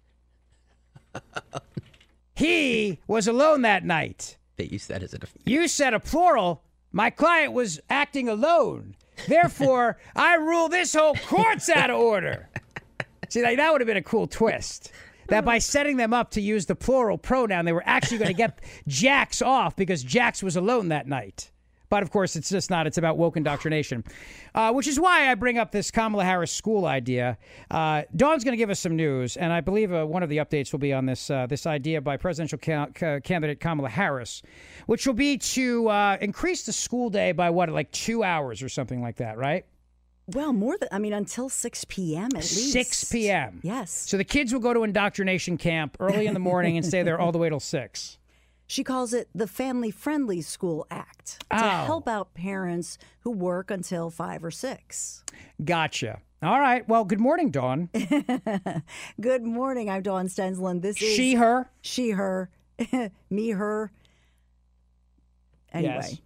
He was alone that night. They use that as a defense. You said a plural. My client was acting alone. Therefore, I rule this whole court's out of order. See, like, that would have been a cool twist. That by setting them up to use the plural pronoun, they were actually going to get Jax off because Jax was alone that night. But, of course, it's just not. It's about woke indoctrination, uh, which is why I bring up this Kamala Harris school idea. Uh, Dawn's going to give us some news, and I believe uh, one of the updates will be on this uh, this idea by presidential ca- ca- candidate Kamala Harris, which will be to uh, increase the school day by, what, like two hours or something like that, right? Well, more than, I mean, until six p.m. at least. six p.m. Yes. So the kids will go to indoctrination camp early in the morning and stay there all the way till six. She calls it the Family Friendly School Act to Oh. help out parents who work until five or six. Gotcha. All right. Well, good morning, Dawn. Good morning. I'm Dawn Stensland. This is She, her? She, her. Me, her. Anyway. Yes.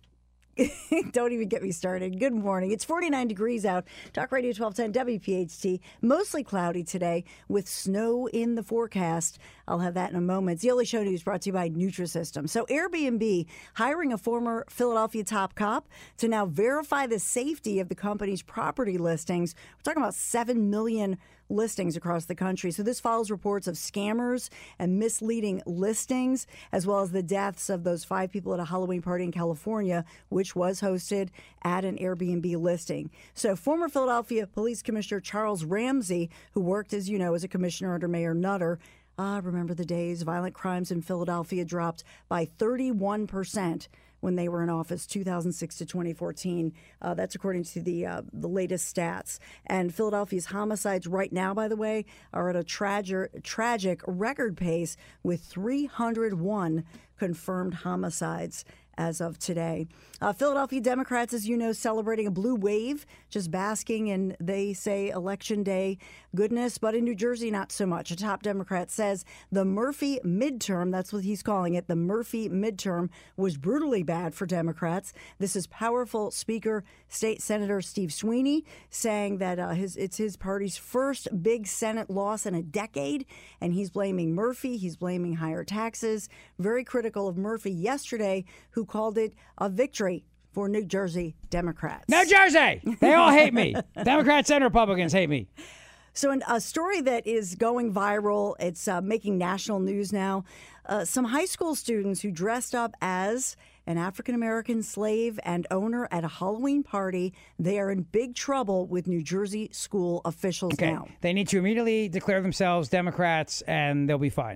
Don't even get me started. Good morning. It's forty-nine degrees out. Talk Radio twelve ten W P H T. Mostly cloudy today with snow in the forecast. I'll have that in a moment. The Only Show News brought to you by Nutrisystem. So Airbnb hiring a former Philadelphia top cop to now verify the safety of the company's property listings. We're talking about seven million listings across the country. So this follows reports of scammers and misleading listings, as well as the deaths of those five people at a Halloween party in California, which was hosted at an Airbnb listing. So former Philadelphia Police Commissioner Charles Ramsey, who worked, as you know, as a commissioner under Mayor Nutter, ah, remember the days violent crimes in Philadelphia dropped by thirty-one percent when they were in office, two thousand six to twenty fourteen. Uh, that's according to the uh, the latest stats. And Philadelphia's homicides right now, by the way, are at a tragic tragic record pace with three hundred one confirmed homicides as of today. Uh, Philadelphia Democrats, as you know, celebrating a blue wave, just basking in, they say, Election Day goodness. But in New Jersey, not so much. A top Democrat says the Murphy midterm, that's what he's calling it, the Murphy midterm, was brutally bad for Democrats. This is powerful Speaker State Senator Steve Sweeney saying that uh, his it's his party's first big Senate loss in a decade, and he's blaming Murphy. He's blaming higher taxes. Very critical of Murphy yesterday, who called it a victory for New Jersey Democrats. New Jersey! They all hate me. Democrats and Republicans hate me. So in a story that is going viral, it's uh, making national news now. Uh, some high school students who dressed up as an African-American slave and owner at a Halloween party, they are in big trouble with New Jersey school officials Okay. now. They need to immediately declare themselves Democrats, and they'll be fine.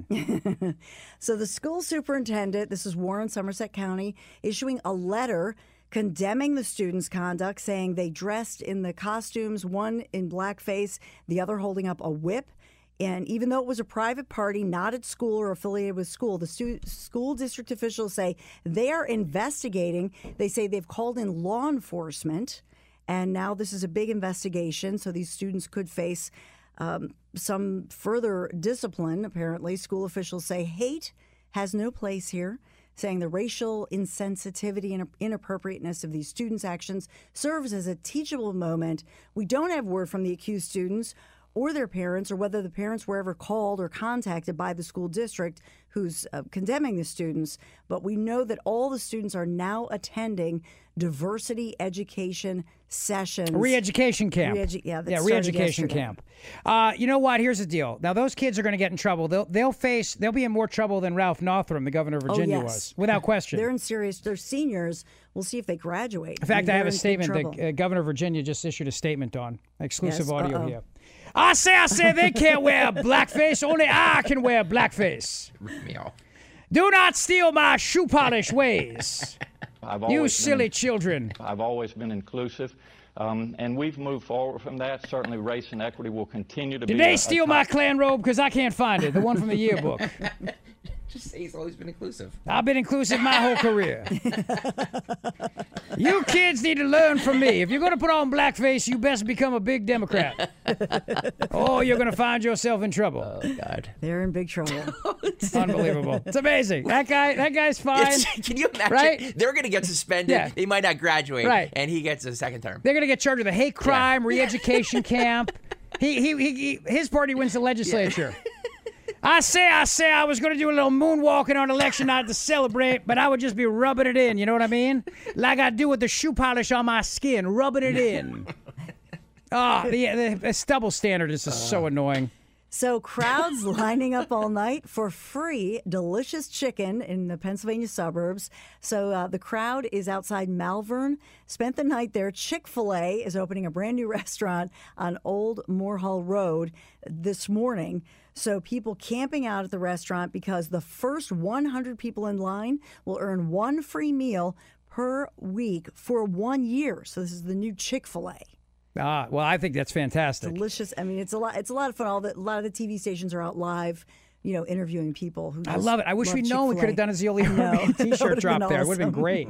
So the school superintendent, this is Warren, Somerset County, issuing a letter condemning the students' conduct, saying they dressed in the costumes, one in blackface, the other holding up a whip. And even though it was a private party, not at school or affiliated with school, the stu- school district officials say they are investigating. They say they've called in law enforcement, and now this is a big investigation. So these students could face um, some further discipline, apparently. School officials say hate has no place here, saying the racial insensitivity and inappropriateness of these students' actions serves as a teachable moment. We don't have word from the accused students or their parents, or whether the parents were ever called or contacted by the school district who's uh, condemning the students. But we know that all the students are now attending diversity education sessions. Re-education camp. Re-edu- yeah, that yeah, started re-education yesterday. camp. Uh, you know what? Here's the deal. Now, those kids are going to get in trouble. They'll they'll face. They'll be in more trouble than Ralph Northam, the governor of Virginia, oh, yes. was, without question. They're in serious. They're seniors. We'll see if they graduate. In fact, mean, I have they're a in big statement trouble. that uh, Governor of Virginia just issued a statement on. Exclusive Yes, audio uh-oh. here. I say, I say, they can't wear blackface. Only I can wear blackface. Meow. Do not steal my shoe polish ways. I've You always silly been, children. I've always been inclusive, um, and we've moved forward from that. Certainly, race and equity will continue to Did be. they a, steal a my top- Klan robe? Because I can't find it. The one from the yearbook. Just say he's always been inclusive. I've been inclusive my whole career. You kids need to learn from me. If you're going to put on blackface, you best become a big Democrat. Or you're going to find yourself in trouble. Oh, God. They're in big trouble. Unbelievable. It's amazing. That guy, that guy's fine. It's- can you imagine? Right? They're going to get suspended. Yeah. They might not graduate. Right. And he gets a second term. They're going to get charged with a hate crime, re-education camp. He, he, he, he, his party wins the legislature. I say, I say, I was going to do a little moonwalking on election night to celebrate, but I would just be rubbing it in. You know what I mean? Like I do with the shoe polish on my skin, rubbing it in. Oh, the, the, the double standard is just so annoying. So crowds lining up all night for free, delicious chicken in the Pennsylvania suburbs. So uh, the crowd is outside Malvern, spent the night there. Chick-fil-A is opening a brand new restaurant on Old Moorhull Road this morning. So people camping out at the restaurant because the first one hundred people in line will earn one free meal per week for one year. So this is the new Chick-fil-A. Ah, well, I think that's fantastic. Delicious. I mean, it's a lot. It's a lot of fun. All the, a lot of the T V stations are out live, you know, interviewing people who. I love it. I wish we'd known we could have done a Zeoli T-shirt drop there. It would have been great.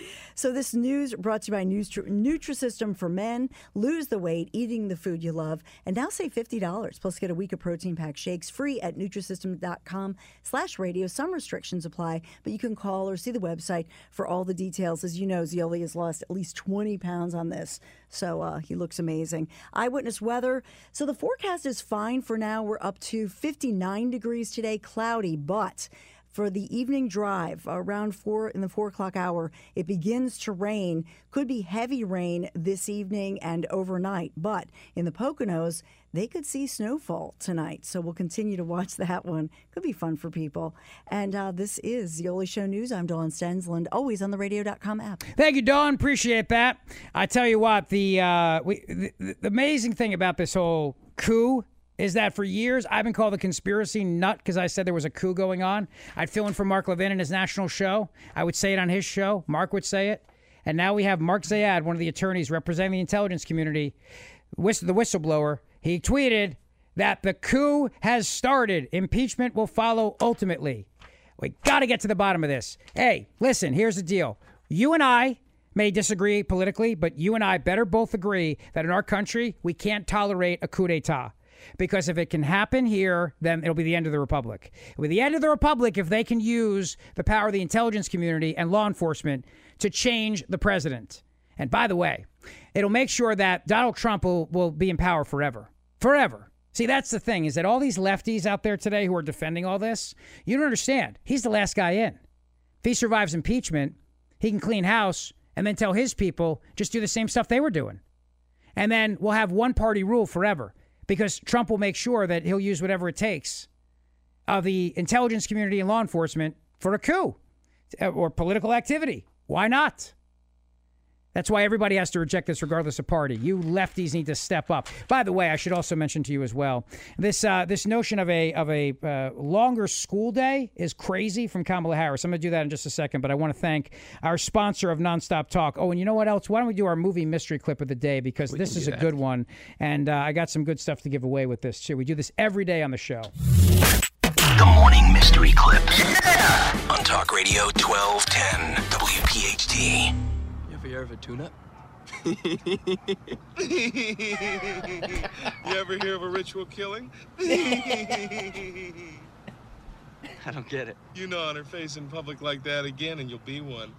So this news brought to you by Nutri- Nutrisystem for Men. Lose the weight, eating the food you love, and now save fifty dollars. Plus, get a week of protein pack shakes free at Nutrisystem dot com slash radio. Some restrictions apply, but you can call or see the website for all the details. As you know, Zeoli has lost at least twenty pounds on this, so uh, he looks amazing. Eyewitness weather. So the forecast is fine for now. We're up to fifty-nine degrees today, cloudy, but for the evening drive around four in the four o'clock hour, it begins to rain. Could be heavy rain this evening and overnight, but in the Poconos, they could see snowfall tonight. So we'll continue to watch that one. Could be fun for people. And uh, this is Zeoli Show News. I'm Dawn Stensland, always on the radio dot com app. Thank you, Dawn. Appreciate that. I tell you what, the, uh, we, the, the amazing thing about this whole coup is that for years I've been called a conspiracy nut because I said there was a coup going on. I'd fill in for Mark Levin in his national show. I would say it on his show. Mark would say it. And now we have Mark Zayad, one of the attorneys representing the intelligence community, the whistleblower. He tweeted that the coup has started. Impeachment will follow ultimately. We got to get to the bottom of this. Hey, listen, here's the deal. You and I may disagree politically, but you and I better both agree that in our country, we can't tolerate a coup d'etat. Because if it can happen here, then it'll be the end of the republic. It'll be the end of the republic if they can use the power of the intelligence community and law enforcement to change the president. And by the way, it'll make sure that Donald Trump will, will be in power forever. Forever. See, that's the thing, is that all these lefties out there today who are defending all this, you don't understand. He's the last guy in. If he survives impeachment, he can clean house and then tell his people just do the same stuff they were doing. And then we'll have one party rule forever. Because Trump will make sure that he'll use whatever it takes of the intelligence community and law enforcement for a coup or political activity. Why not? That's why everybody has to reject this regardless of party. You lefties need to step up. By the way, I should also mention to you as well, this uh, this notion of a of a uh, longer school day is crazy from Kamala Harris. I'm going to do that in just a second, but I want to thank our sponsor of Nonstop Talk. Oh, and you know what else? Why don't we do our movie mystery clip of the day? Because we this is a that. good one, and uh, I got some good stuff to give away with this, too. We do this every day on the show. The Morning Mystery Clip. Yeah! On Talk Radio twelve ten W P H T. You ever heard of a tune-up? You ever hear of a ritual killing? I don't get it. You know, on her face in public like that again, and you'll be one.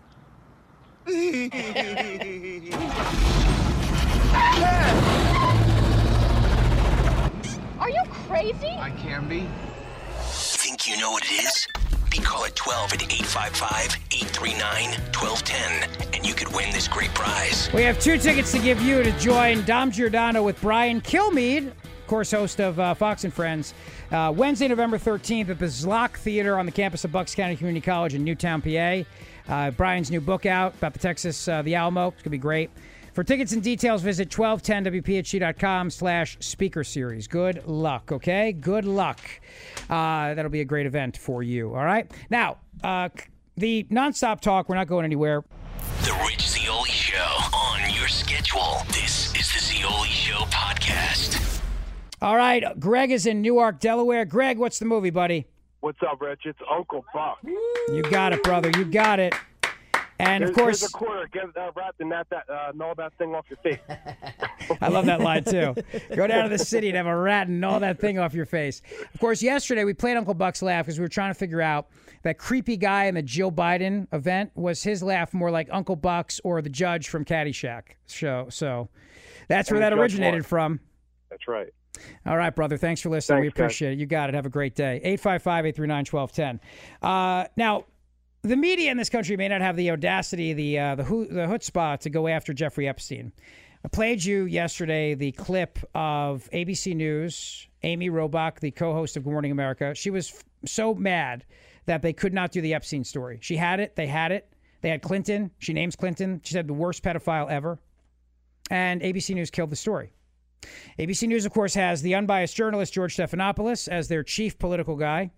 Are you crazy? I can be. Think you know what it is? Be call at twelve at eight five five, eight three nine, one two one zero, and you could win this great prize. We have two tickets to give you to join Dom Giordano with Brian Kilmeade, of course, host of uh, Fox and Friends, uh, Wednesday, November thirteenth at the Zlock Theater on the campus of Bucks County Community College in Newtown, P A. Uh, Brian's new book out about the Texas, uh, the Alamo. It's going to be great. For tickets and details, visit twelve ten W P H T dot com slash speaker series. Good luck, okay? Good luck. Uh, that'll be a great event for you, all right? Now, uh, the Nonstop Talk, we're not going anywhere. The Rich Zeoli Show on your schedule. This is the Zeoli Show podcast. All right, Greg is in Newark, Delaware. Greg, what's the movie, buddy? What's up, Rich? It's Uncle Buck. You got it, brother. You got it. And, Here's, of course... Here's a quarter. Get uh, wrapped and that, that, uh, gnaw that thing off your face. I love that line, too. Go down to the city and have a rat and gnaw that thing off your face. Of course, yesterday we played Uncle Buck's laugh because we were trying to figure out that creepy guy in the Jill Biden event. Was his laugh more like Uncle Buck's or the judge from Caddyshack show? So that's where that originated from. That's right. All right, brother. Thanks for listening. Thanks, we appreciate guys. it. You got it. Have a great day. eight five five, eight three nine, one two one zero. Uh, now, the media in this country may not have the audacity, the uh, the, hu- the chutzpah to go after Jeffrey Epstein. I played you yesterday the clip of A B C News, Amy Robach, the co-host of Good Morning America. She was f- so mad that they could not do the Epstein story. She had it. They had it. They had Clinton. She names Clinton. She said the worst pedophile ever. And A B C News killed the story. A B C News, of course, has the unbiased journalist George Stephanopoulos as their chief political guy.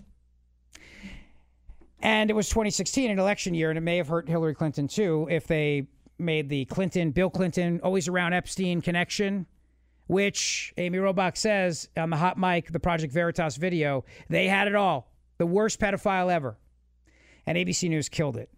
And it was twenty sixteen, an election year, and it may have hurt Hillary Clinton, too, if they made the Clinton, Bill Clinton, always around Epstein connection, which Amy Robach says on the hot mic, the Project Veritas video, they had it all. The worst pedophile ever. And A B C News killed it.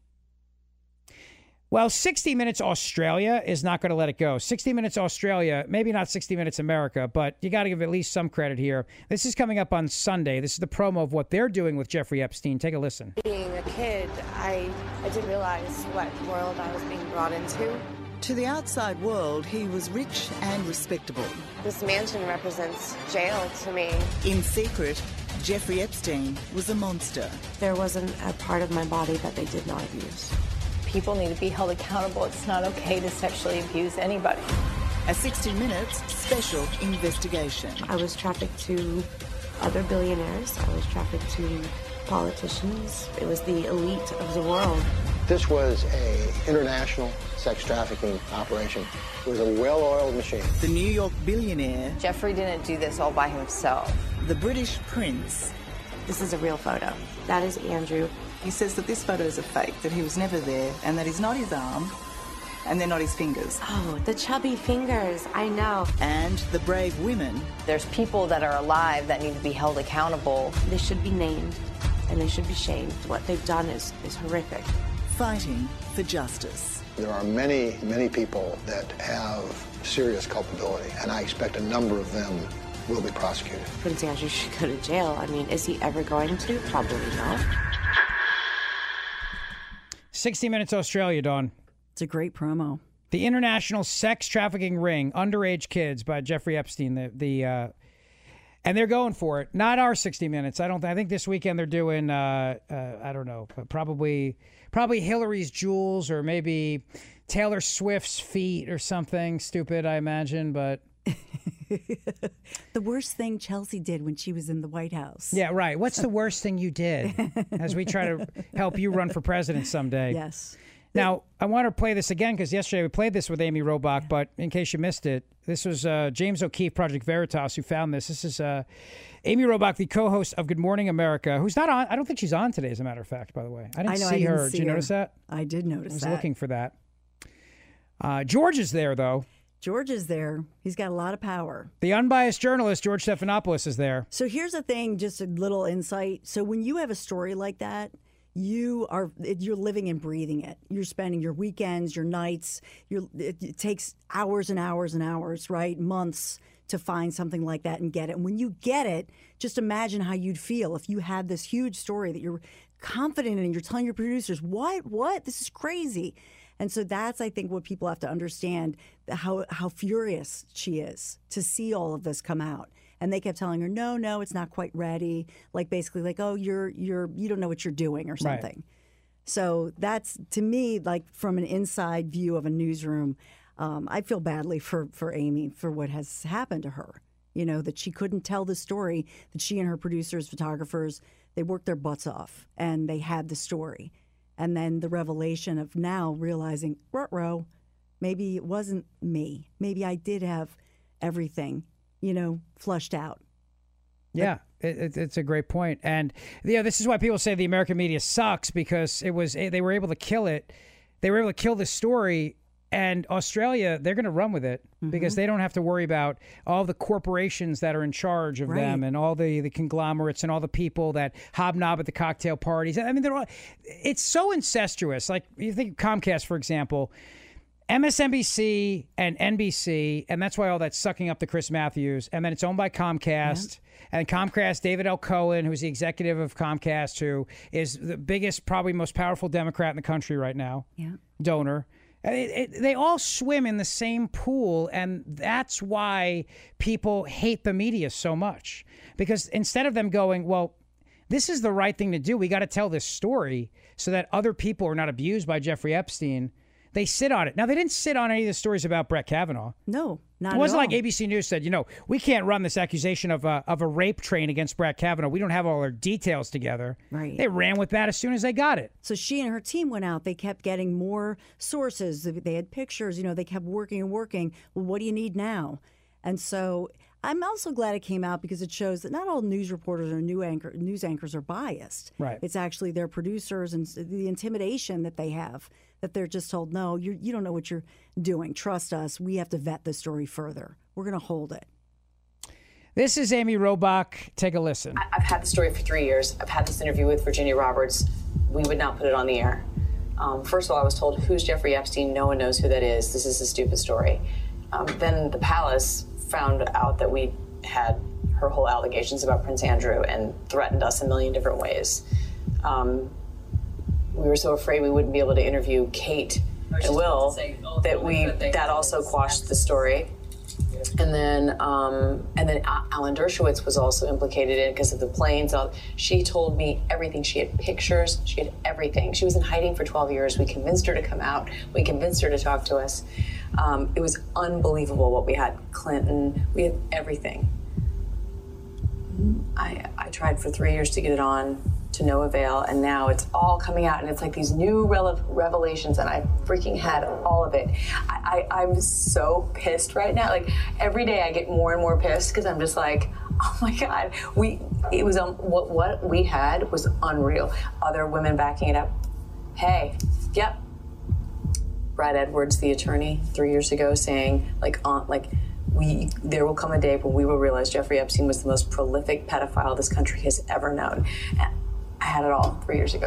Well, sixty Minutes Australia is not going to let it go. sixty Minutes Australia, maybe not sixty Minutes America, but you got to give at least some credit here. This is coming up on Sunday. This is the promo of what they're doing with Jeffrey Epstein. Take a listen. Being a kid, I, I didn't realize what world I was being brought into. To the outside world, he was rich and respectable. This mansion represents jail to me. In secret, Jeffrey Epstein was a monster. There wasn't a part of my body that they did not abuse. People need to be held accountable. It's not okay to sexually abuse anybody. A sixty minutes special investigation. I was trafficked to other billionaires. I was trafficked to politicians. It was the elite of the world. This was a international sex trafficking operation. It was a well-oiled machine. The New York billionaire. Jeffrey didn't do this all by himself. The British prince. This is a real photo. That is Andrew. He says that this photo is a fake, that he was never there, and that he's not his arm, and they're not his fingers. Oh, the chubby fingers, I know. And the brave women. There's people that are alive that need to be held accountable. They should be named, and they should be shamed. What they've done is, is horrific. Fighting for justice. There are many, many people that have serious culpability, and I expect a number of them will be prosecuted. Prince Andrew should go to jail. I mean, is he ever going to? Probably not. sixty Minutes Australia, Dawn. It's a great promo. The International Sex Trafficking Ring, Underage Kids by Jeffrey Epstein. The the uh, and they're going for it. Not our sixty Minutes. I don't. I think this weekend they're doing. Uh, uh, I don't know. Probably probably Hillary's Jewels or maybe Taylor Swift's Feet or something stupid. I imagine, but. The worst thing Chelsea did when she was in the White House. Yeah, right. What's the worst thing you did? As we try to help you run for president someday. Yes. Now, I want to play this again because yesterday we played this with Amy Robach, but in case you missed it, this was uh, James O'Keefe, Project Veritas, who found this. This is uh, Amy Robach, the co-host of Good Morning America, who's not on. I don't think she's on today, as a matter of fact, by the way. I didn't I know, see I didn't her. see Did you her. notice that? I did notice I was that. looking for that. Uh, George is there, though. George is there. He's got a lot of power. The unbiased journalist, George Stephanopoulos, is there. So here's the thing, just a little insight. So when you have a story like that, you are you're living and breathing it. You're spending your weekends, your nights. You're, it, it takes hours and hours and hours, right? Months to find something like that and get it. And when you get it, just imagine how you'd feel if you had this huge story that you're confident in. You're telling your producers, what, what? This is crazy. And so that's, I think, what people have to understand, how how furious she is to see all of this come out. And they kept telling her, no, no, it's not quite ready. Like basically like, oh, you're you're you don't know what you're doing or something. Right. So that's, to me, like from an inside view of a newsroom, um, I feel badly for, for Amy for what has happened to her. You know, that she couldn't tell the story, that she and her producers, photographers, they worked their butts off and they had the story. And then the revelation of now realizing, ruh-roh, maybe it wasn't me. Maybe I did have everything, you know, flushed out. Yeah, it, it, it's a great point. And, you know, this is why people say the American media sucks, because it was they were able to kill it. They were able to kill the story. And Australia, they're going to run with it mm-hmm. because they don't have to worry about all the corporations that are in charge of right. them and all the, the conglomerates and all the people that hobnob at the cocktail parties. I mean, they're all, it's so incestuous. Like, you think of Comcast, for example, M S N B C and N B C, and that's why all that's sucking up to Chris Matthews. And then it's owned by Comcast. Yeah. And Comcast, David L. Cohen, who's the executive of Comcast, who is the biggest, probably most powerful Democrat in the country right now, yeah. donor. It, it, they all swim in the same pool, and that's why people hate the media so much. Because instead of them going, well, this is the right thing to do, we got to tell this story so that other people are not abused by Jeffrey Epstein, They sit on it. Now, they didn't sit on any of the stories about Brett Kavanaugh. No, not It wasn't at all. like A B C News said, you know, we can't run this accusation of a, of a rape train against Brett Kavanaugh. We don't have all our details together. Right. They ran with that as soon as they got it. So she and her team went out. They kept getting more sources. They had pictures. You know, they kept working and working. Well, what do you need now? And so I'm also glad it came out because it shows that not all news reporters or new anchor, news anchors are biased. Right. It's actually their producers and the intimidation that they have, that they're just told, no, you you don't know what you're doing. Trust us. We have to vet the story further. We're going to hold it. This is Amy Robach. Take a listen. I- I've had the story for three years. I've had this interview with Virginia Roberts. We would not put it on the air. Um, first of all, I was told, who's Jeffrey Epstein? No one knows who that is. This is a stupid story. Um, then the palace found out that we had her whole allegations about Prince Andrew and threatened us a million different ways. Um, we were so afraid we wouldn't be able to interview Kate and Will that we that also quashed the story. And then, um, and then Alan Dershowitz was also implicated in it because of the planes. She told me everything. She had pictures. She had everything. She was in hiding for twelve years. We convinced her to come out. We convinced her to talk to us. Um, it was unbelievable what we had. Clinton, we had everything. I, I tried for three years to get it on, to no avail, and now it's all coming out, and it's like these new rele- revelations, and I freaking had all of it. I, I, I'm so pissed right now. Like, every day I get more and more pissed because I'm just like, oh my God, we, it was, um, what, what we had was unreal. Other women backing it up. Hey, yep. Brad Edwards, the attorney, three years ago saying, like, on, like, we, there will come a day when we will realize Jeffrey Epstein was the most prolific pedophile this country has ever known. And I had it all three years ago.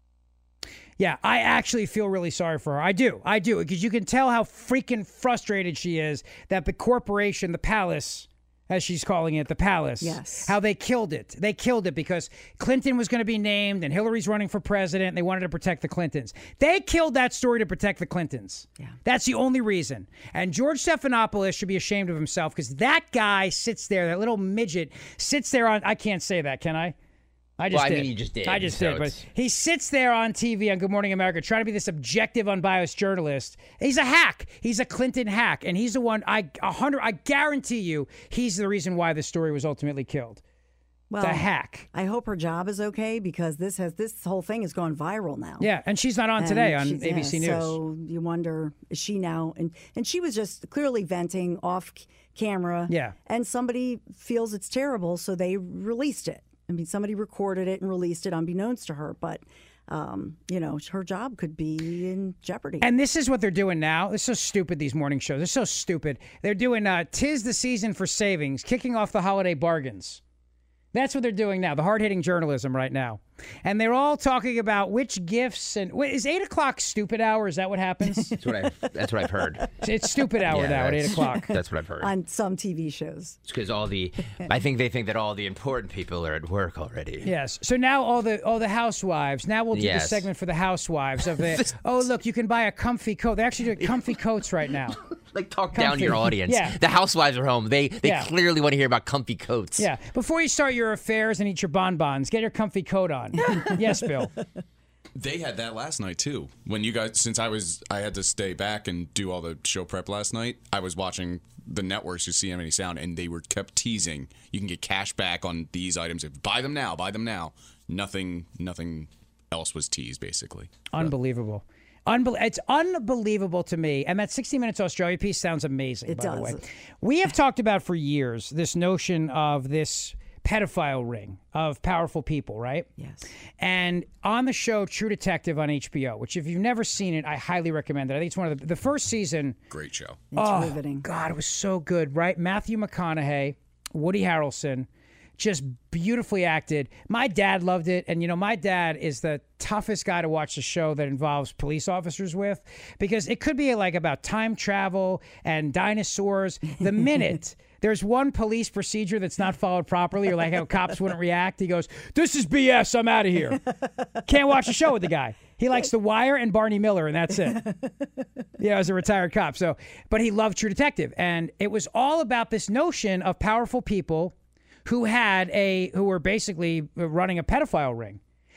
Yeah, I actually feel really sorry for her. I do. I do. Because you can tell how freaking frustrated she is that the corporation, the palace, as she's calling it, the palace, yes, how they killed it. They killed it because Clinton was going to be named and Hillary's running for president and they wanted to protect the Clintons. They killed that story to protect the Clintons. Yeah. That's the only reason. And George Stephanopoulos should be ashamed of himself because that guy sits there, that little midget, sits there on, I can't say that, can I? I just well, I did. mean, you just did. I just so did. But it's- he sits there on T V on Good Morning America trying to be this objective, unbiased journalist. He's a hack. He's a Clinton hack. And he's the one, I a hundred, I guarantee you, he's the reason why this story was ultimately killed. Well, the hack. I hope her job is okay because this has this whole thing has gone viral now. Yeah, and she's not on And today on she's- A B C yeah, News. So you wonder, is she now? And and she was just clearly venting off c- camera. Yeah. And somebody feels it's terrible, so they released it. I mean, somebody recorded it and released it unbeknownst to her, but. Um, you know, her job could be in jeopardy. And this is what they're doing now. It's so stupid, these morning shows. They're so stupid. They're doing uh, Tis the Season for Savings, kicking off the holiday bargains. That's what they're doing now, the hard-hitting journalism right now. And they're all talking about which gifts and... Wait, is eight o'clock stupid hour? Is that what happens? That's what, I, that's what I've heard. It's stupid hour Yeah, now at eight that's- o'clock. That's what I've heard. On some T V shows. It's because all the, I think they think that all the important people are at work already. Yes. So now all the all the housewives. Now we'll do the Yes. segment for the housewives of the. Oh, look, you can buy a comfy coat. They're actually doing comfy coats right now. Like talk down to your Comfy. audience. Yeah. The housewives are home. They they Yeah. clearly want to hear about comfy coats. Yeah. Before you start your affairs and eat your bonbons, get your comfy coat on. Yes, Bill. They had that last night too. When you guys, since I was, I had to stay back and do all the show prep last night. I was watching the networks who C M any Sound, and they were kept teasing. You can get cash back on these items. If buy them now, buy them now. Nothing, nothing else was teased basically. Unbelievable. Unbel- it's unbelievable to me. And that sixty Minutes Australia piece sounds amazing, It by the does. way. We have talked about for years this notion of this pedophile ring of powerful people, right? Yes. And on the show True Detective on H B O, which if you've never seen it, I highly recommend it. I think it's one of the, the first season. Great show. It's oh, riveting. God, it was so good, right? Matthew McConaughey, Woody Harrelson, just beautifully acted. My dad loved it. And, you know, my dad is the toughest guy to watch a show that involves police officers with because it could be like about time travel and dinosaurs. The minute there's one police procedure that's not followed properly or like how cops wouldn't react, he goes, this is B S. I'm out of here. Can't watch a show with the guy. He likes The Wire and Barney Miller, and that's it. Yeah, as a retired cop. So, but he loved True Detective. And it was all about this notion of powerful people who had a who were basically running a pedophile ring.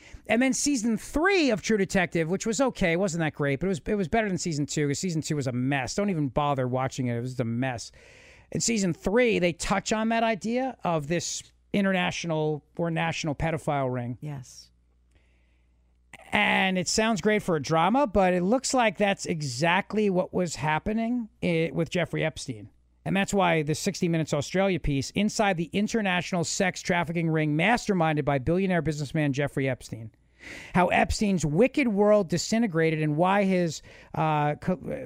And then season three of True Detective, which was okay, it wasn't that great, but it was it was better than season two because season two was a mess. Don't even bother watching it; it was a mess. In season three, they touch on that idea of this international or national pedophile ring. Yes. And it sounds great for a drama, but it looks like that's exactly what was happening with Jeffrey Epstein. And that's why the sixty minutes Australia piece, inside the international sex trafficking ring masterminded by billionaire businessman Jeffrey Epstein. How Epstein's wicked world disintegrated and why his, uh,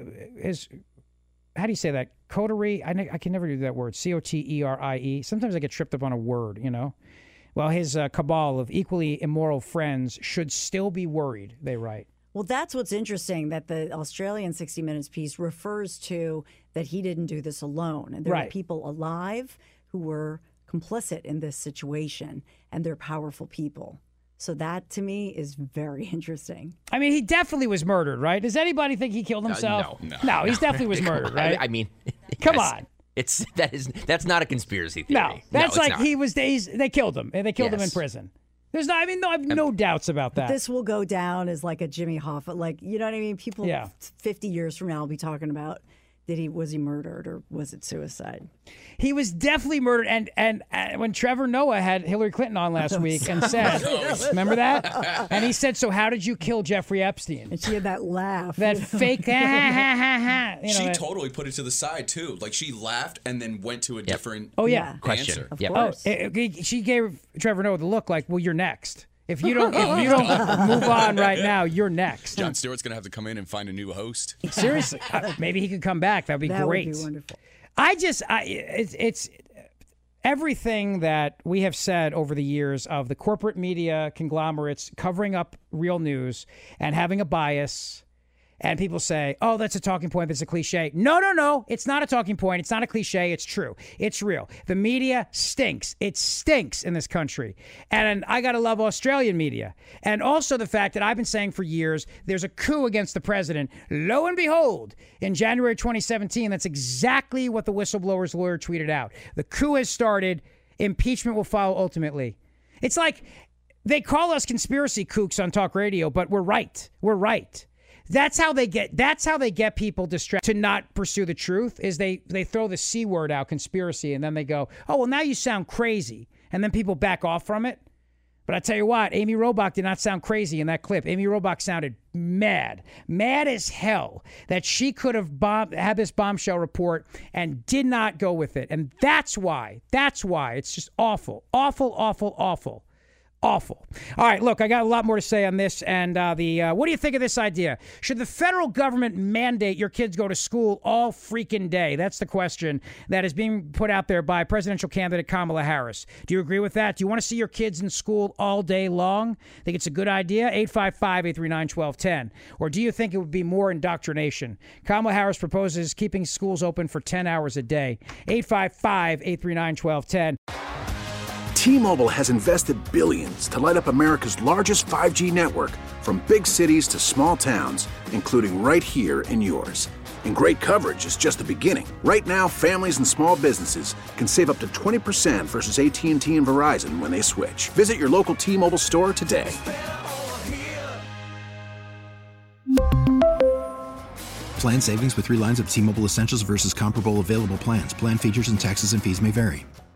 his how do you say that? Coterie? I, ne- I can never do that word. C O T E R I E. Sometimes I get tripped up on a word, you know? Well, his uh, cabal of equally immoral friends should still be worried, they write. Well, that's what's interesting, that the Australian sixty minutes piece refers to that he didn't do this alone. And there Right. were people alive who were complicit in this situation, and they're powerful people. So that, to me, is very interesting. I mean, he definitely was murdered, right? Does anybody think he killed himself? Uh, no, no. he definitely was Come murdered, on. right? I, I mean, Come yes. on. It's that is that's not a conspiracy theory. No, that's no, it's like not. he was. They, they killed him, and they killed him in Yes. prison. There's not. I mean, no, I have no doubts about that. This will go down as like a Jimmy Hoffa, like, you know what I mean? People Yeah. fifty years from now will be talking about, did he was he murdered or was it suicide? He was definitely murdered. And and uh, when Trevor Noah had Hillary Clinton on last week and said, remember that? And he said, so how did you kill Jeffrey Epstein? And she had that laugh. That fake, ha, ha, ha, ha, ha. You know, she that- totally put it to the side too. Like she laughed and then went to a different Oh, yeah. answer. Oh, it- it- she gave Trevor Noah the look like, well, you're next. If you don't, if you don't move on right now, you're next. Jon Stewart's gonna have to come in and find a new host. Seriously, uh, maybe he could come back. That'd be That would great. be wonderful. I just, I, it's, it's everything that we have said over the years of the corporate media conglomerates covering up real news and having a bias. And people say, oh, that's a talking point. That's a cliche. No, no, no. It's not a talking point. It's not a cliche. It's true. It's real. The media stinks. It stinks in this country. And I got to love Australian media. And also the fact that I've been saying for years, there's a coup against the president. Lo and behold, in January twenty seventeen, that's exactly what the whistleblower's lawyer tweeted out. The coup has started. Impeachment will follow ultimately. It's like they call us conspiracy kooks on talk radio, but we're right. We're right. That's how they get. That's how they get people distracted to not pursue the truth. Is they they throw the C word out, conspiracy, and then they go, "Oh well, now you sound crazy," and then people back off from it. But I tell you what, Amy Robach did not sound crazy in that clip. Amy Robach sounded mad, mad as hell that she could have bomb, had this bombshell report and did not go with it, and that's why. That's why it's just awful, awful, awful, awful. Awful. All right, look, I got a lot more to say on this. And uh, the uh, what do you think of this idea? Should the federal government mandate your kids go to school all freaking day? That's the question that is being put out there by presidential candidate Kamala Harris. Do you agree with that? Do you want to see your kids in school all day long? Think it's a good idea? eight five five, eight three nine, one two one zero. Or do you think it would be more indoctrination? Kamala Harris proposes keeping schools open for ten hours a day. eight five five, eight three nine, one two one zero. T-Mobile has invested billions to light up America's largest five G network, from big cities to small towns, including right here in yours. And great coverage is just the beginning. Right now, families and small businesses can save up to twenty percent versus A T and T and Verizon when they switch. Visit your local T-Mobile store today. Plan savings with three lines of T-Mobile Essentials versus comparable available plans. Plan features and taxes and fees may vary.